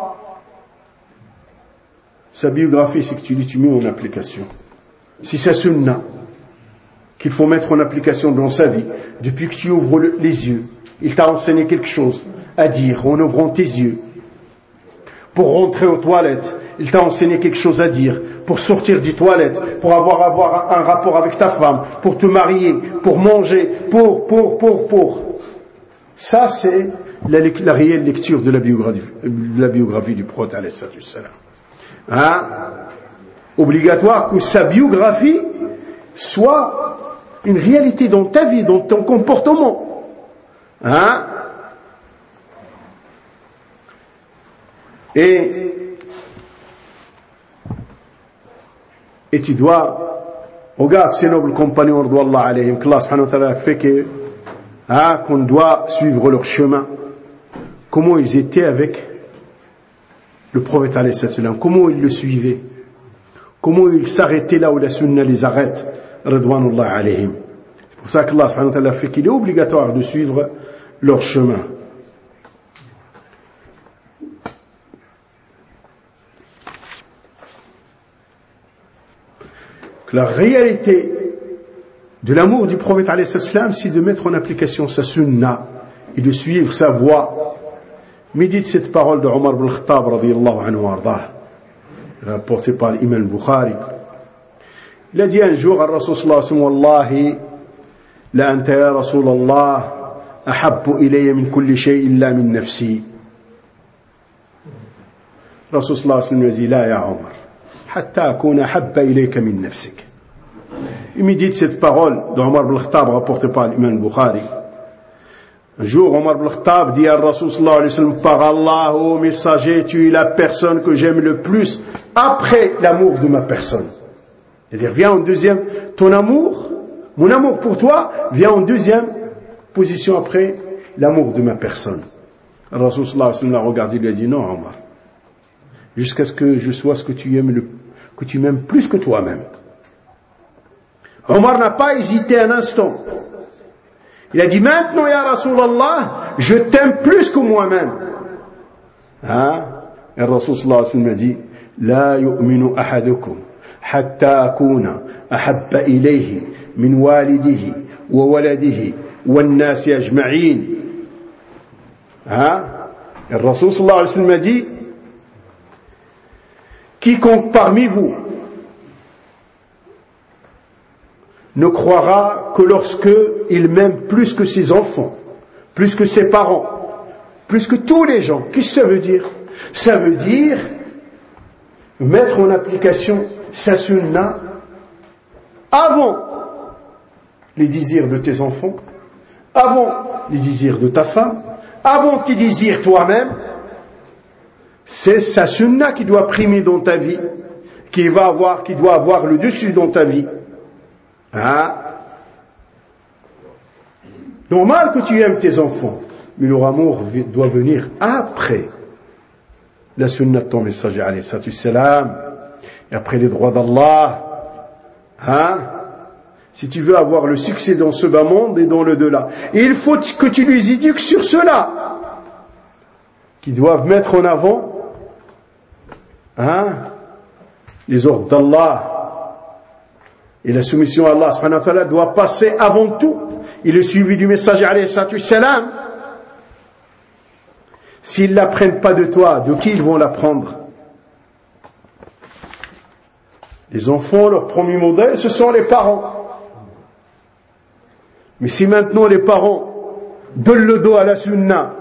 Sa biographie, c'est que tu mets en application. Si c'est sunna qu'il faut mettre en application dans sa vie, depuis que tu ouvres les yeux, il t'a enseigné quelque chose à dire en ouvrant tes yeux. Pour rentrer aux toilettes, il t'a enseigné quelque chose à dire. Pour sortir des toilettes, pour avoir un rapport avec ta femme, pour te marier, pour manger, pour. Ça, c'est la réelle lecture de la biographie du prophète alayhi salam. Obligatoire que sa biographie soit une réalité dans ta vie, dans ton comportement. Et tu dois, regarde ces nobles compagnons d'Allah alayhim, que Allah subhanahu wa ta'ala fait qu'on doit suivre leur chemin. Comment ils étaient avec le prophète alayhi salam, comment ils le suivaient, comment ils s'arrêtaient là où la sunna les arrête, radwanullah alayhim. C'est pour ça qu'Allah subhanahu wa ta'ala fait qu'il est obligatoire de suivre leur chemin. La réalité de l'amour du prophète alayhi salam, c'est de mettre en application sa sunna et de suivre sa voie. Médite cette parole de Omar ibn Khattab radiyallahu anhu ardah, rapportée par l'imam Bukhari. Il a dit un jour à Rasul sallallahu alayhi wa sallam, Wallahi, la anta ya Rasul Allah, ahabbu ilayya min kulli shay illa min nafsi. Rasul sallallahu alayhi wa sallam lui a dit, la ya Omar, hatta akuna habba ilayka min nafsik. Il médite cette parole d'Omar ibn Khattab rapportée par l'imam Bukhari. Un jour, Omar ibn Khattab dit à Rasul sallallahu alayhi wa sallam, par Allah, ô messager, tu es la personne que j'aime le plus après l'amour de ma personne. C'est-à-dire, vient en deuxième, ton amour, mon amour pour toi, vient en deuxième position après l'amour de ma personne. Rasul sallallahu alayhi wa sallam l'a regardé, il lui a dit, non, Omar, jusqu'à ce que je sois ce que tu aimes que tu m'aimes plus que toi-même. Omar n'a pas hésité un instant. Il a dit, maintenant, ya Rasulallah, je t'aime plus que moi-même. Et Rasul sallallahu alayhi wa sallam a dit, la yu'minu ahadukum hatta akuna ahabba ilayhi min walidihi wa waladihi wa nasi ajma'in. Et Rasul sallallahu alayhi wa sallam a dit, quiconque parmi vous ne croira que lorsque il m'aime plus que ses enfants, plus que ses parents, plus que tous les gens. Qu'est-ce que ça veut dire? Ça veut dire mettre en application sa sunna avant les désirs de tes enfants, avant les désirs de ta femme, avant tes désirs toi-même. C'est sa sunna qui doit primer dans ta vie, qui doit avoir le dessus dans ta vie. Normal que tu aimes tes enfants, mais leur amour doit venir après la sunna de ton messager alayhi salam, et après les droits d'Allah. Si tu veux avoir le succès dans ce bas monde et dans le delà, et il faut que tu les éduques sur cela, qui doivent mettre en avant les ordres d'Allah. Et la soumission à Allah subhanahu wa ta'ala doit passer avant tout. Et le suivi du messager alayhi salam. S'ils ne l'apprennent pas de toi, de qui ils vont l'apprendre? Les enfants, leur premier modèle, ce sont les parents. Mais si maintenant les parents donnent le dos à la sunna,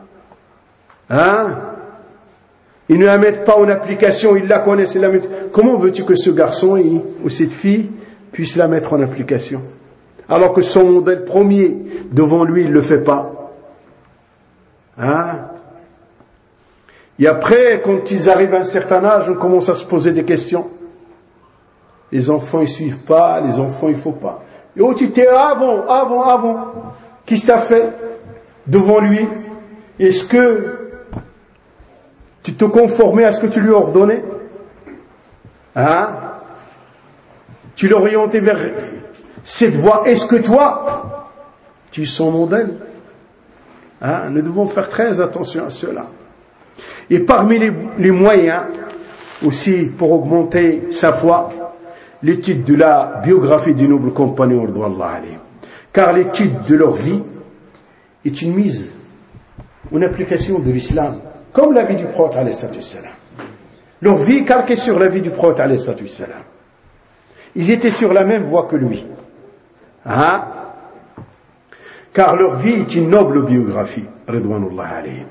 ils ne la mettent pas en application, ils la connaissent, ils la mettent. Comment veux-tu que ce garçon ou cette fille puisse la mettre en application, alors que son modèle premier devant lui, il ne le fait pas? Et après, quand ils arrivent à un certain âge, on commence à se poser des questions. Les enfants, ils suivent pas, les enfants, il faut pas. Et oh, tu t'es avant. Qu'est-ce que tu as fait devant lui? Est-ce que tu te conformais à ce que tu lui as ordonné? Tu l'orientais vers cette voie. Est-ce que toi, tu es son modèle? Nous devons faire très attention à cela. Et parmi les moyens aussi pour augmenter sa foi, l'étude de la biographie des nobles compagnons radiyallahu anhum. Car l'étude de leur vie est une mise en application de l'islam, comme la vie du prophète alayhi salam. Leur vie est calquée sur la vie du prophète alayhi salam. Ils étaient sur la même voie que lui. Car leur vie est une noble biographie. ridwanullah alayhim.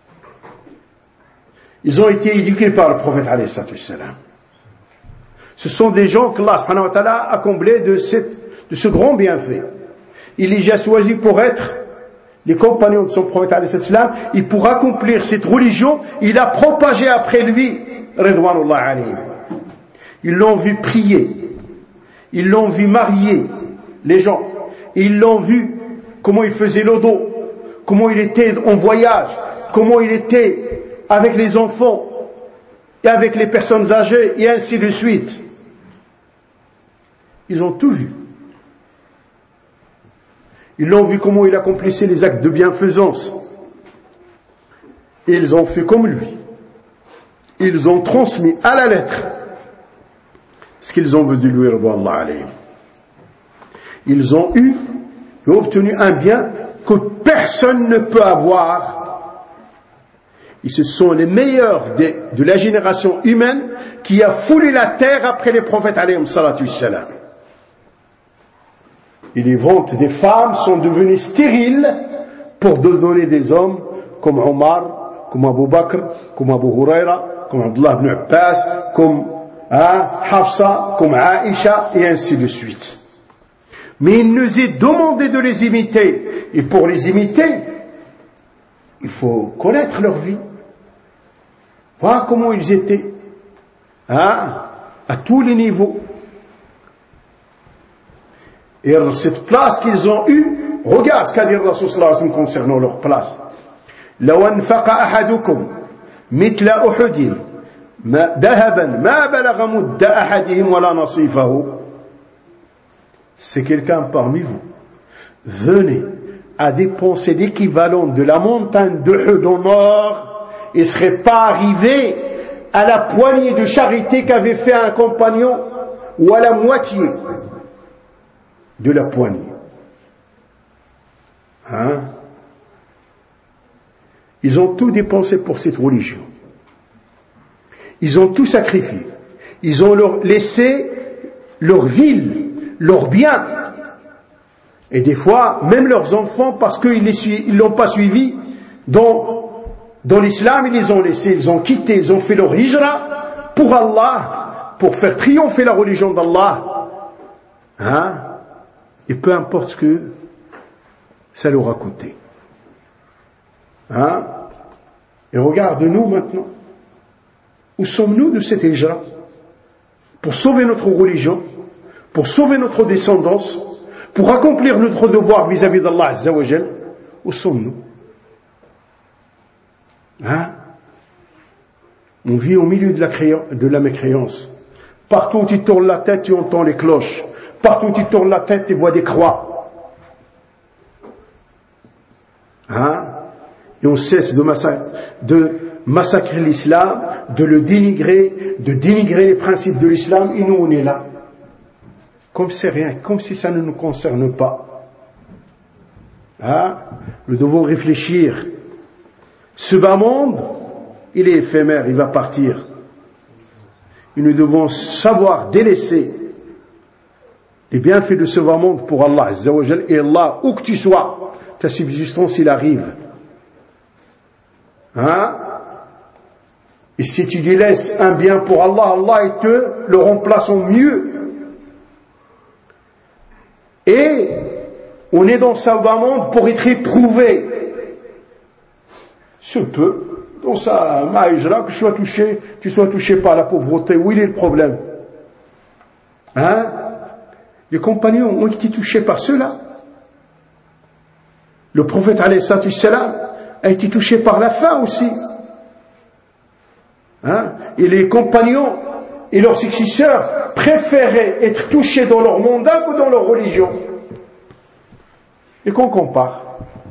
Ils ont été éduqués par le prophète alayhi salam. Ce sont des gens qu'Allah subhanahu wa ta'ala a comblés de ce grand bienfait. Il les a choisis pour être les compagnons de son prophète alayhi salam, et pour accomplir cette religion, il a propagé après lui ridwanullah alayhim. Ils l'ont vu prier, ils l'ont vu marier les gens, ils l'ont vu comment il faisait le dos, comment il était en voyage, comment il était avec les enfants et avec les personnes âgées, et ainsi de suite. Ils ont tout vu. Ils l'ont vu comment il accomplissait les actes de bienfaisance. Et ils ont fait comme lui. Ils ont transmis à la lettre ce qu'ils ont vu de lui, radiyallahu alayhi. Ils ont eu et obtenu un bien que personne ne peut avoir. Et ce sont les meilleurs de la génération humaine qui a foulé la terre après les prophètes alayhim salatu wassalam. Et les ventes des femmes sont devenues stériles pour donner des hommes comme Omar, comme Abu Bakr, comme Abu Huraira, comme Abdullah ibn Abbas, comme Hafsa, comme Aïcha, et ainsi de suite. Mais il nous est demandé de les imiter. Et pour les imiter, il faut connaître leur vie. Voir comment ils étaient. À tous les niveaux. Et cette place qu'ils ont eue, regarde ce qu'a dit Rasul sallallahu alayhi wa sallam concernant leur place. لو أنفق أحدكم مثل أحد ذهبا ما بلغ مد أحدهم ولا نصيفه. C'est quelqu'un parmi vous. Venez à dépenser l'équivalent de la montagne de Uhud en or, et ne serait pas arrivé à la poignée de charité qu'avait fait un compagnon, ou à la moitié de la poignée. Ils ont tout dépensé pour cette religion. Ils ont tout sacrifié. Ils ont laissé leur ville, leurs biens, et des fois même leurs enfants, parce qu'ils ne l'ont pas suivi dans l'islam. Ils les ont laissés, ils ont quitté, ils ont fait leur hijra pour Allah, pour faire triompher la religion d'Allah. Et peu importe ce que ça leur a coûté. Et regarde-nous maintenant. Où sommes-nous de cette hijra? Pour sauver notre religion, pour sauver notre descendance, pour accomplir notre devoir vis-à-vis d'Allah Azza wa Jal, où sommes-nous? On vit au milieu de la mécréance. Partout où tu tournes la tête, tu entends les cloches. Partout où tu tournes la tête, tu vois des croix. Et on cesse de massacrer l'islam, de le dénigrer, de dénigrer les principes de l'islam, et nous on est là. Comme c'est rien, comme si ça ne nous concerne pas. Nous devons réfléchir. Ce bas monde, il est éphémère, il va partir. Et nous devons savoir délaisser les bienfaits de ce bas monde pour Allah Azza wa Jal, et Allah, où que tu sois, ta subsistance il arrive. Et si tu délaisses un bien pour Allah, Allah il te le remplace en mieux. Et on est dans ce bas monde pour être éprouvé. Se peut, dans sa maïjra, que tu sois touché par la pauvreté. Où il est le problème? Les compagnons ont été touchés par cela. Le prophète alayhi salatu wassalam a été touché par la faim aussi. Et les compagnons et leurs successeurs préféraient être touchés dans leur mondain que dans leur religion. Et qu'on compare.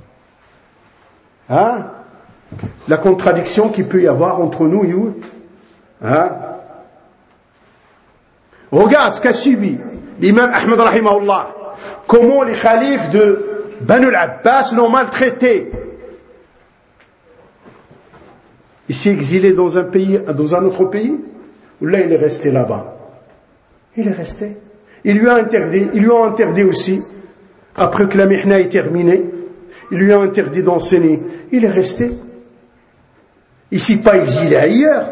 La contradiction qu'il peut y avoir entre nous et eux. Regarde ce qu'a subi l'imam Ahmed rahimahullah. Comment les khalifes de Banu al-Abbas l'ont maltraité. Il s'est exilé dans un autre pays, ou là il est resté là-bas. Il est resté. Ils lui ont interdit aussi, après que la mihna est terminée, ils lui ont interdit d'enseigner. Il est resté. Il ne s'est pas exilé ailleurs.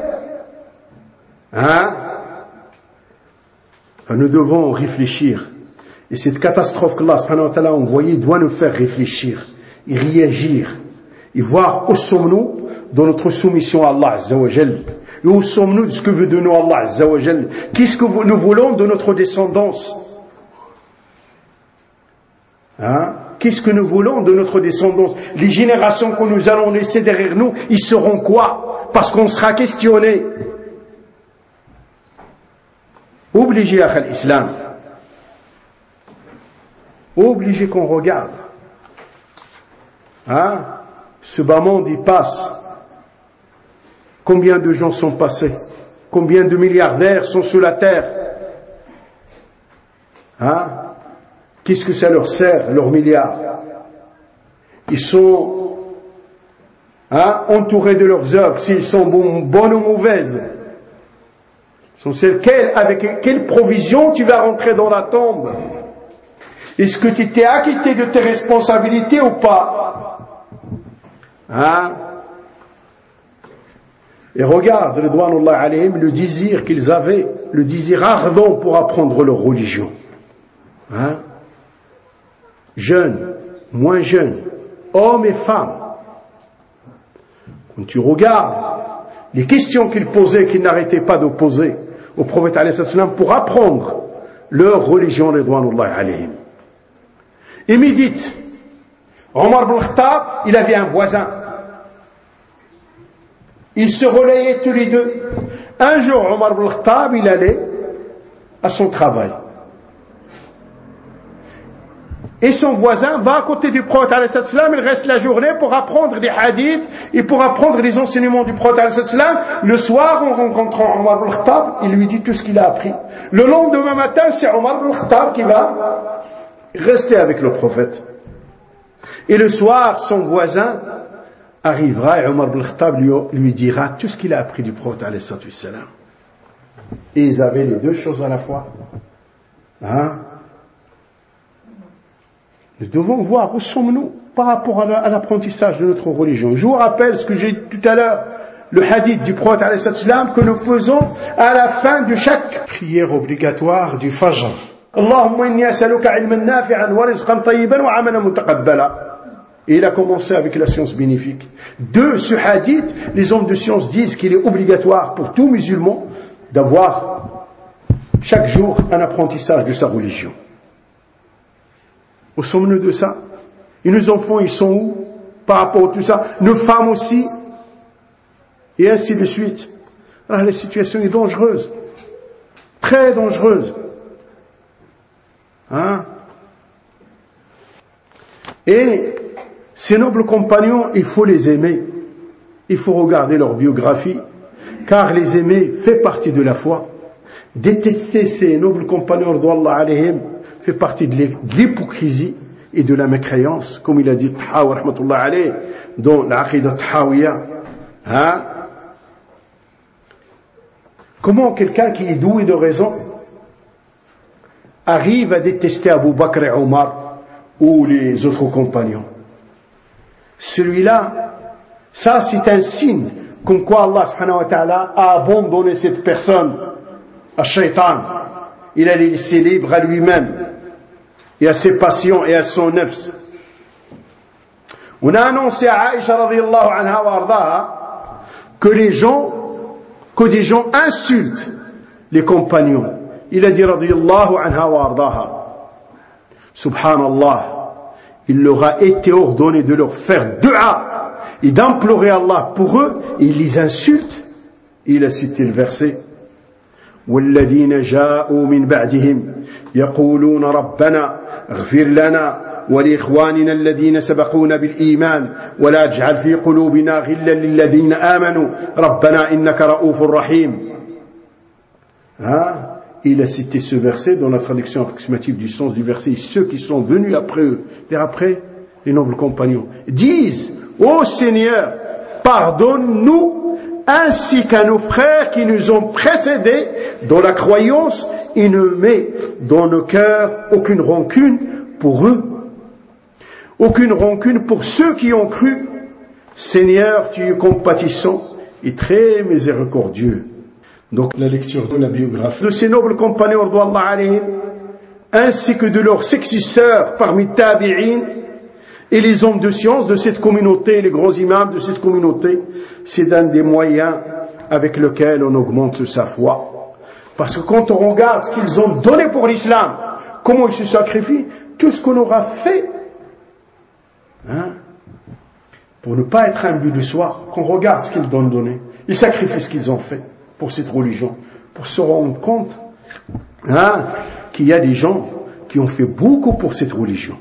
Nous devons réfléchir. Et cette catastrophe que Allah subhanahu wa ta'ala a envoyée doit nous faire réfléchir et réagir et voir où sommes-nous dans notre soumission à Allah Azza wa Jal. Et où sommes-nous de ce que veut de nous Allah Azza wa Jal. Qu'est-ce que nous voulons de notre descendance? Qu'est-ce que nous voulons de notre descendance? Les générations que nous allons laisser derrière nous, ils seront quoi? Parce qu'on sera questionné. Obligé à l'islam. Obligé qu'on regarde. Ce bas monde, il passe. Combien de gens sont passés? Combien de milliardaires sont sur la terre? Qu'est-ce que ça leur sert, leurs milliards? Ils sont entourés de leurs œuvres, s'ils sont bonnes ou mauvaises. Avec quelle provision tu vas rentrer dans la tombe? Est-ce que tu t'es acquitté de tes responsabilités ou pas? Et regarde, ridwanullah alayhim, le désir qu'ils avaient, le désir ardent pour apprendre leur religion. Jeunes, moins jeunes, hommes et femmes. Quand tu regardes les questions qu'ils posaient, qu'ils n'arrêtaient pas de poser au prophète alayhi salam pour apprendre leur religion, ridwanullah alayhim. Et médite. Omar ibn Khattab, il avait un voisin. Ils se relayaient tous les deux. Un jour, Omar ibn Khattab, il allait à son travail. Et son voisin va à côté du prophète alayhi salam, il reste la journée pour apprendre des hadiths et pour apprendre les enseignements du prophète alayhi salam. Le soir, en rencontrant Omar ibn Khattab, il lui dit tout ce qu'il a appris. Le lendemain matin, c'est Omar ibn Khattab qui va rester avec le prophète. Et le soir, son voisin arrivera et Omar ibn Khattab lui dira tout ce qu'il a appris du prophète alayhi salam. Et ils avaient les deux choses à la fois. Nous devons voir où sommes-nous par rapport à l'apprentissage de notre religion. Je vous rappelle ce que j'ai dit tout à l'heure, le hadith du prophète alayhi salam que nous faisons à la fin de chaque prière obligatoire du Fajr. Allahumma inni as'aluka ilman nafi'an wa rizqan tayyiban wa 'amalan mutaqabbala. Et il a commencé avec la science bénéfique. De ce hadith, les hommes de science disent qu'il est obligatoire pour tout musulman d'avoir chaque jour un apprentissage de sa religion. Où sommes-nous de ça? Et nos enfants, ils sont où par rapport à tout ça? Nos femmes aussi. Et ainsi de suite. Alors, la situation est dangereuse. Très dangereuse. Et ces nobles compagnons, il faut les aimer. Il faut regarder leur biographie. Car les aimer fait partie de la foi. Détester ces nobles compagnons, radouallahu alayhim, fait partie de l'hypocrisie et de la mécréance, comme il a dit Tahawi rahmatullah alayh dans l'Aqidah Tahawiyya. Comment quelqu'un qui est doué de raison arrive à détester Abu Bakr et Omar ou les autres compagnons? Celui-là, ça c'est un signe comme quoi Allah subhanahu wa ta'ala a abandonné cette personne à Shaitan. Il a les laissé libre à lui-même et à ses passions et à son nefs. On a annoncé à Aïcha radiyallahu anha wa ardaha que des gens insultent les compagnons. Il a dit radiyallahu anha wa ardaha, subhanallah, il leur a été ordonné de leur faire dua et d'implorer Allah pour eux, et il les insulte. Il a cité le verset والذين جاءوا من بعدهم يقولون ربنا اغفر لنا ولإخواننا الذين سبقونا بالإيمان ولا تجعل في قلوبنا غلا للذين آمنوا ربنا إنك رؤوف رحيم. Il a cité ce verset dans la traduction approximative du sens du verset. Ceux qui sont venus après eux, après les nobles compagnons, disent: Ô Seigneur, pardonne-nous ainsi qu'à nos frères qui nous ont précédés dans la croyance, et ne met dans nos cœurs aucune rancune pour eux. aucune rancune pour ceux qui ont cru. Seigneur, tu es compatissant et très miséricordieux. Donc la lecture de la biographie de ces nobles compagnons radouallahu alayhim, ainsi que de leurs successeurs parmi tabi'in et les hommes de science de cette communauté, les grands imams de cette communauté, c'est un des moyens avec lequel on augmente sa foi. Parce que quand on regarde ce qu'ils ont donné pour l'islam, comment ils se sacrifient, tout ce qu'on aura fait, pour ne pas être un but de soi, qu'on regarde ce qu'ils ont donné, ils sacrifient ce qu'ils ont fait pour cette religion, pour se rendre compte qu'il y a des gens qui ont fait beaucoup pour cette religion,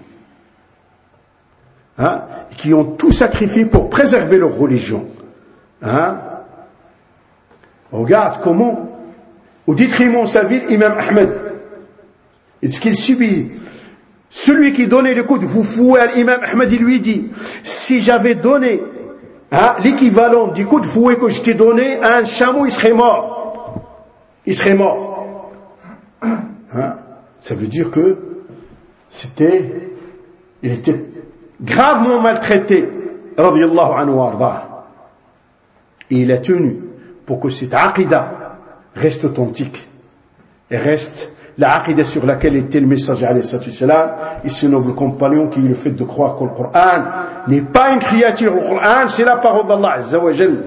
qui ont tout sacrifié pour préserver leur religion. Regarde comment, au détriment de sa vie, Imam Ahmed, et ce qu'il subit. Celui qui donnait le coup de fouet à l'imam Ahmed, il lui dit, si j'avais donné l'équivalent du coup de fouet que je t'ai donné à un chameau, il serait mort. Il serait mort. Ça veut dire que il était gravement maltraité, radiyallahu anhu warda. Et il a tenu pour que cette aqida reste authentique et reste la aqida sur laquelle était le messager alayhi salatu wassalam, et ce noble compagnon qui est le fait de croire que le Coran n'est pas une créature. Le Coran, c'est la parole d'Allah azza wa jal.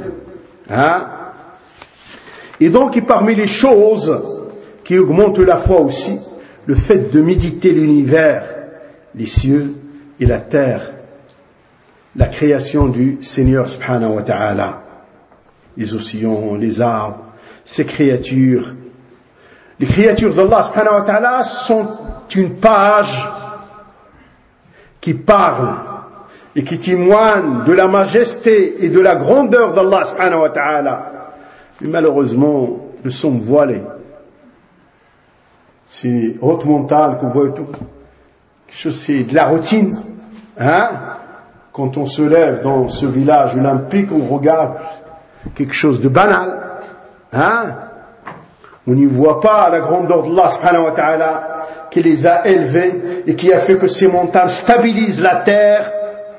Et donc, parmi les choses qui augmentent la foi aussi, le fait de méditer l'univers, les cieux et la terre, la création du Seigneur subhanahu wa ta'ala, les océans, les arbres, ces créatures. Les créatures d'Allah subhanahu wa ta'ala sont une page qui parle et qui témoigne de la majesté et de la grandeur d'Allah subhanahu wa ta'ala. Mais malheureusement, nous sommes voilés. C'est haute montagne qu'on voit tout. C'est de la routine. Quand on se lève dans ce village olympique, on regarde quelque chose de banal. On n'y voit pas la grandeur d'Allah subhanahu wa ta'ala qui les a élevés et qui a fait que ces montagnes stabilisent la terre.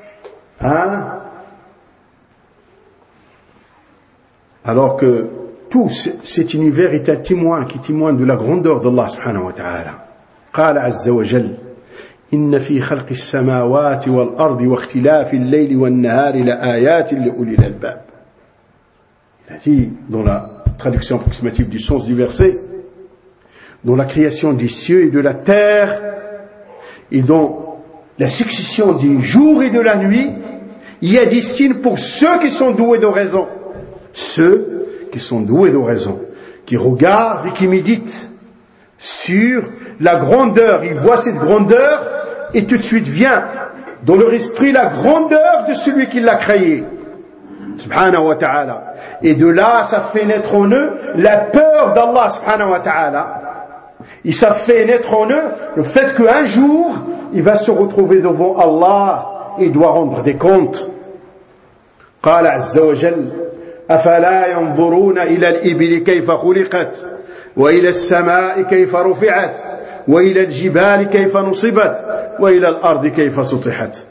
Alors que tout cet univers est un témoin qui témoigne de la grandeur d'Allah subhanahu wa ta'ala. قال عز وجل إن في خلق السماوات والأرض واختلاف الليل والنهار لآيات لأولي الألباب. Il a dit dans la traduction approximative du sens du verset, dans la création des cieux et de la terre et dans la succession des jours et de la nuit, il y a des signes pour ceux qui sont doués de raison. Ceux qui sont doués de raison, qui regardent et qui méditent sur la grandeur. Ils voient cette grandeur et tout de suite vient dans leur esprit la grandeur de celui qui l'a créé, subhanahu wa ta'ala. Et de là, ça fait naître en eux la peur d'Allah subhanahu wa ta'ala. Et ça fait naître en eux le fait qu'un jour, il va se retrouver devant Allah et il doit rendre des comptes. قال عز وجل أفلا ينظرون إلى الإبل كيف خلقت وإلى السماء كيف رفعت وإلى الجبال كيف نصبت وإلى الأرض كيف سطحت.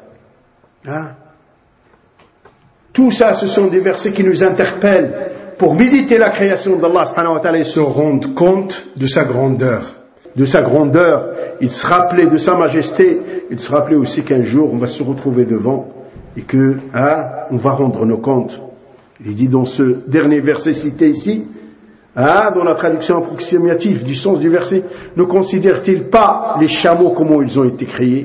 Tout ça, ce sont des versets qui nous interpellent pour méditer la création d'Allah subhanahu wa ta'ala et se rendre compte de sa grandeur. De sa grandeur, il se rappelait de sa majesté, il se rappelait aussi qu'un jour on va se retrouver devant et que on va rendre nos comptes. Il dit dans ce dernier verset cité ici, dans la traduction approximative du sens du verset, ne considère-t-il pas les chameaux comment ils ont été créés?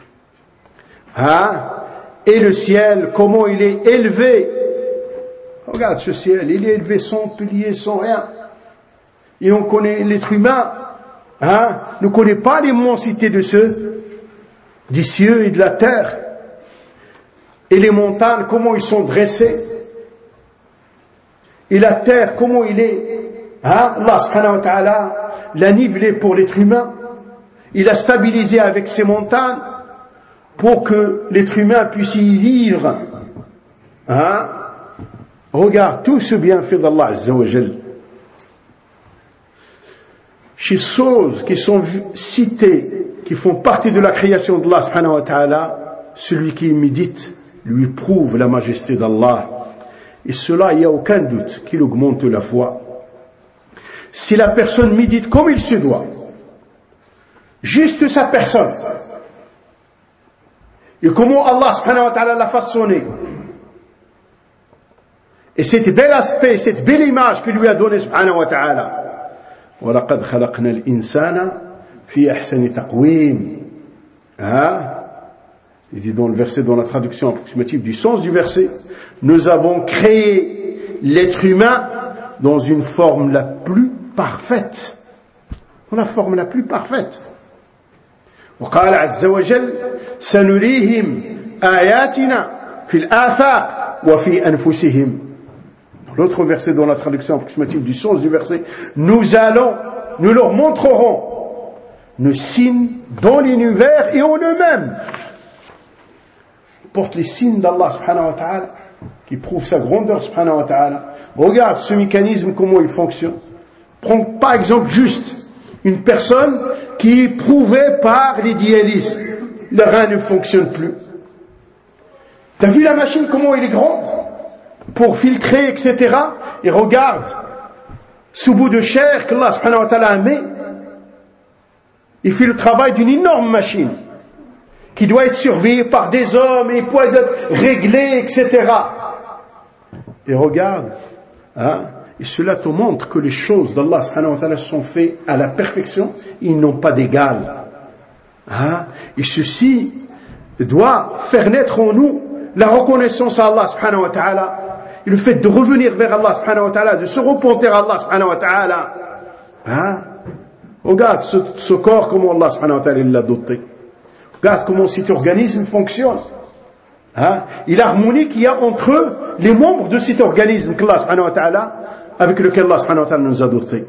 Et le ciel, comment il est élevé. Regarde ce ciel, il est élevé sans piliers, sans rien. Et on connaît l'être humain, ne connaît pas l'immensité de des cieux et de la terre. Et les montagnes, comment ils sont dressées. Et la terre, comment il est. Allah subhanahu wa ta'ala l'a nivelé pour l'être humain. Il a stabilisé avec ces montagnes pour que l'être humain puisse y vivre. Regarde tout ce bienfait d'Allah azza wa jal. Ces choses qui sont citées, qui font partie de la création d'Allah subhanahu wa ta'ala, celui qui médite lui prouve la majesté d'Allah. Et cela, il n'y a aucun doute qu'il augmente la foi. Si la personne médite comme il se doit, juste sa personne, et comment Allah subhanahu wa ta'ala l'a façonné, et cet bel aspect, cette belle image qu'il lui a donnée subhanahu wa ta'ala, وَلَقَدْ خَلَقْنَا الْإِنسَانَ فِي أَحْسَنِ تَقْوِيمٍ. Il dit dans le verset, dans la traduction approximative du sens du verset, nous avons créé l'être humain dans une forme la plus parfaite. Dans la forme la plus parfaite. وقال عز وجل سنريهم آياتنا في الآفاق وفي أنفسهم. Dans l'autre verset, dans la traduction approximative du sens du verset, nous leur montrerons nos signes dans l'univers et en eux-mêmes. Porte les signes d'Allah subhanahu wa ta'ala qui prouvent sa grandeur subhanahu wa ta'ala. Regarde ce mécanisme, comment il fonctionne. Prends par exemple juste une personne qui est prouvée par les dialyses. Le rein ne fonctionne plus. Tu as vu la machine, comment elle est grande pour filtrer, etc. Et regarde ce bout de chair qu'Allah subhanahu wa ta'ala met. Il fait le travail d'une énorme machine qui doit être surveillée par des hommes et doit être réglée, etc. Et regarde, et cela te montre que les choses d'Allah subhanahu wa ta'ala sont faites à la perfection, ils n'ont pas d'égal. Et ceci doit faire naître en nous la reconnaissance à Allah subhanahu wa ta'ala, et le fait de revenir vers Allah subhanahu wa ta'ala, de se repentir à Allah subhanahu wa ta'ala. Regarde ce corps, comment Allah subhanahu wa ta'ala l'a doté. Regarde comment cet organisme fonctionne. Et l'harmonie qu'il y a entre les membres de cet organisme qu'Allah subhanahu wa ta'ala, avec lequel Allah subhanahu wa ta'ala nous a dotés.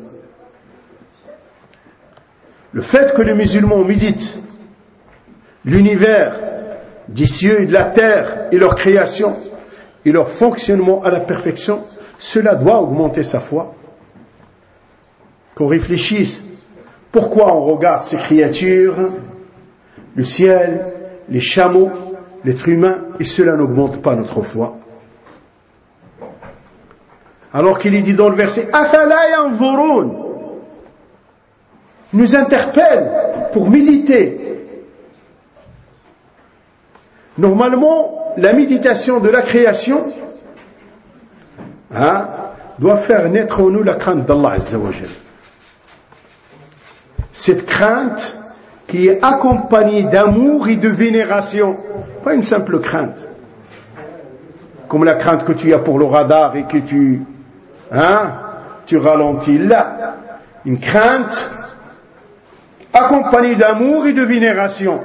Le fait que les musulmans méditent l'univers des cieux et de la terre et leur création et leur fonctionnement à la perfection, cela doit augmenter sa foi. Qu'on réfléchisse pourquoi on regarde ces créatures, le ciel, les chameaux, l'être humain, et cela n'augmente pas notre foi. Alors qu'il est dit dans le verset Afala yanzurun, nous interpelle pour méditer. Normalement, la méditation de la création doit faire naître en nous la crainte d'Allah Azza wa Jal. Cette crainte qui est accompagnée d'amour et de vénération, pas une simple crainte, comme la crainte que tu as pour le radar et que tu ralentis. Là, une crainte accompagnée d'amour et de vénération.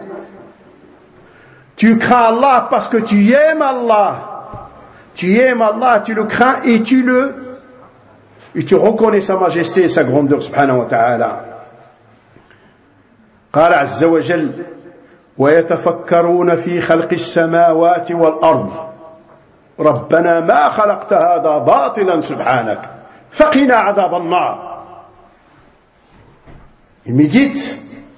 Tu crains Allah parce que tu aimes Allah. Tu aimes Allah, tu le crains et tu reconnais sa majesté et sa grandeur subhanahu wa ta'ala. قال عز وجل ويتفكرون في خلق السماوات والأرض ربنا ما خلقت هذا باطلا سبحانك فقنا عذاب النار. Ils méditent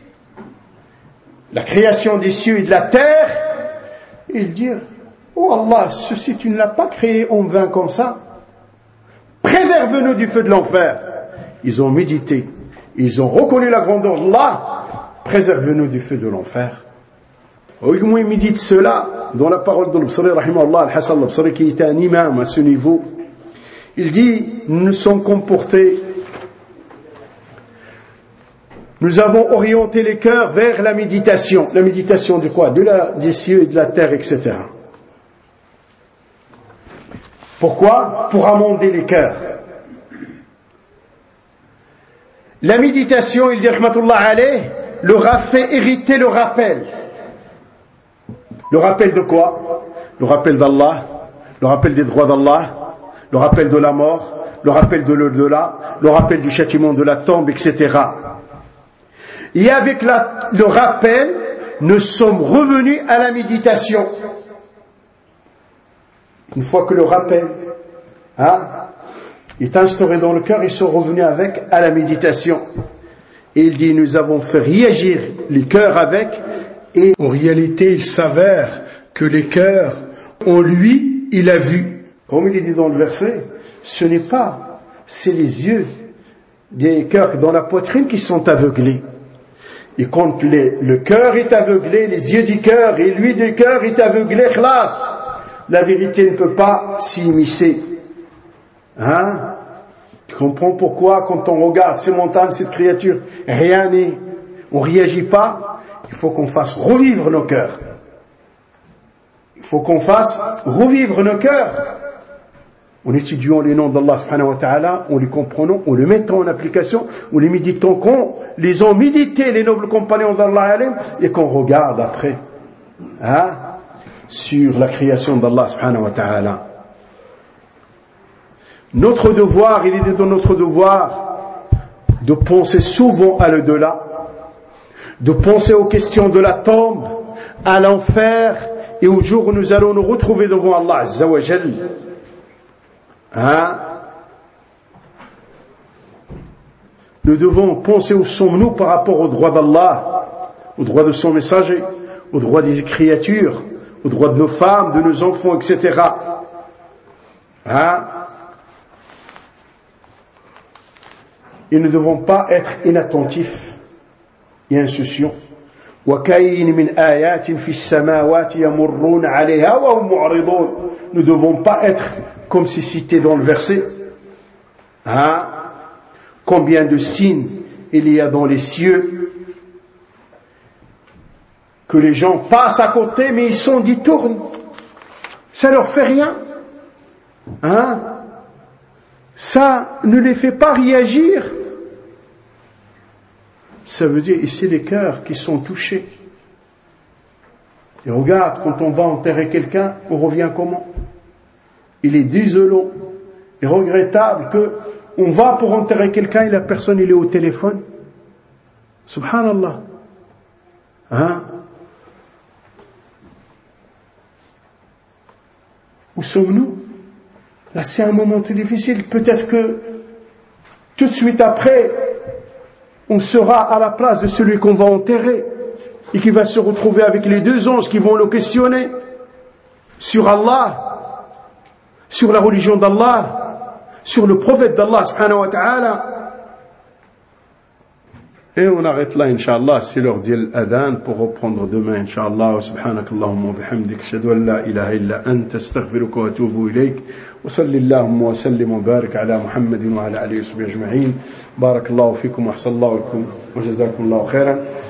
la création des cieux et de la terre et ils disent oh Allah, ceci tu ne l'as pas créé en vain comme ça, préserve-nous du feu de l'enfer. Ils ont médité, ils ont reconnu la grandeur d'Allah, préserve-nous du feu de l'enfer. Ils méditent cela dans la parole de l'Absari, rahimahullah, Al-Hassan l'Absari, qui était un imam à ce niveau. Il dit, nous sommes comportés, nous avons orienté les cœurs vers la méditation. La méditation de quoi? Des cieux et de la terre, etc. Pourquoi? Pour amender les cœurs. La méditation, il dit, rahmatullah alayh, leur a fait hériter le rappel. Le rappel de quoi? Le rappel d'Allah, le rappel des droits d'Allah, le rappel de la mort, le rappel de l'au-delà, le rappel du châtiment de la tombe, etc. Et avec le rappel, nous sommes revenus à la méditation. Une fois que le rappel est instauré dans le cœur, ils sont revenus à la méditation. Et il dit, nous avons fait réagir les cœurs avec, et en réalité, il s'avère que les cœurs, en lui, il a vu. Comme il est dit dans le verset, ce n'est pas, c'est les yeux des cœurs dans la poitrine qui sont aveuglés. Et quand le cœur est aveuglé, les yeux du cœur et lui du cœur est aveuglé, khlas, la vérité ne peut pas s'immiscer. Hein? Tu comprends pourquoi quand on regarde ces montagnes, cette créature, rien n'est, on ne réagit pas. Il faut qu'on fasse revivre nos cœurs. Il faut qu'on fasse revivre nos cœurs. En étudiant les noms d'Allah subhanahu wa ta'ala, en les comprenant, en les mettant en application, en les méditant, qu'on les ont médités, les nobles compagnons d'Allah, et qu'on regarde après, hein, sur la création d'Allah subhanahu wa ta'ala. Notre devoir, il est dans notre devoir de penser souvent à l'au-delà, de penser aux questions de la tombe, à l'enfer, et au jour où nous allons nous retrouver devant Allah azza wa jal. Hein? Nous devons penser où sommes-nous par rapport aux droits d'Allah, aux droits de son messager, aux droits des créatures, aux droits de nos femmes, de nos enfants, etc. Hein? Et nous ne devons pas être inattentifs et insouciants. وَكَيْنٍ مِنْ آيَاتٍ فِي السَّمَاوَاتِ يَمُرُّونَ عَلَيْهَا وَهُمْ مُعْرِضُونَ. Nous ne devons pas être comme c'est cité dans le verset. Hein? Combien de signes il y a dans les cieux que les gens passent à côté mais ils s'en détournent. Ça leur fait rien. Hein? Ça ne les fait pas réagir. Ça veut dire ici les cœurs qui sont touchés. Et regarde, quand on va enterrer quelqu'un, on revient comment? Il est désolant et regrettable que on va pour enterrer quelqu'un et la personne il est au téléphone. Subhanallah. Hein? Où sommes-nous? Là c'est un moment très difficile. Peut-être que tout de suite après, on sera à la place de celui qu'on va enterrer et qui va se retrouver avec les deux anges qui vont le questionner sur Allah, sur la religion d'Allah, sur le prophète d'Allah subhanahu wa ta'ala. Et on arrête là, Inch'Allah, c'est l'heure d'Adhan pour reprendre demain, Inch'Allah. Subhanakallahumma wa bihamdik, ashhadu an la ilaha illa anta, astaghfiruka wa atubu ilayk. وصل اللهم وسلم وبارك على محمد وعلى آله وصحبه أجمعين. بارك الله فيكم وأحسن الله لكم وجزاكم الله خيرا.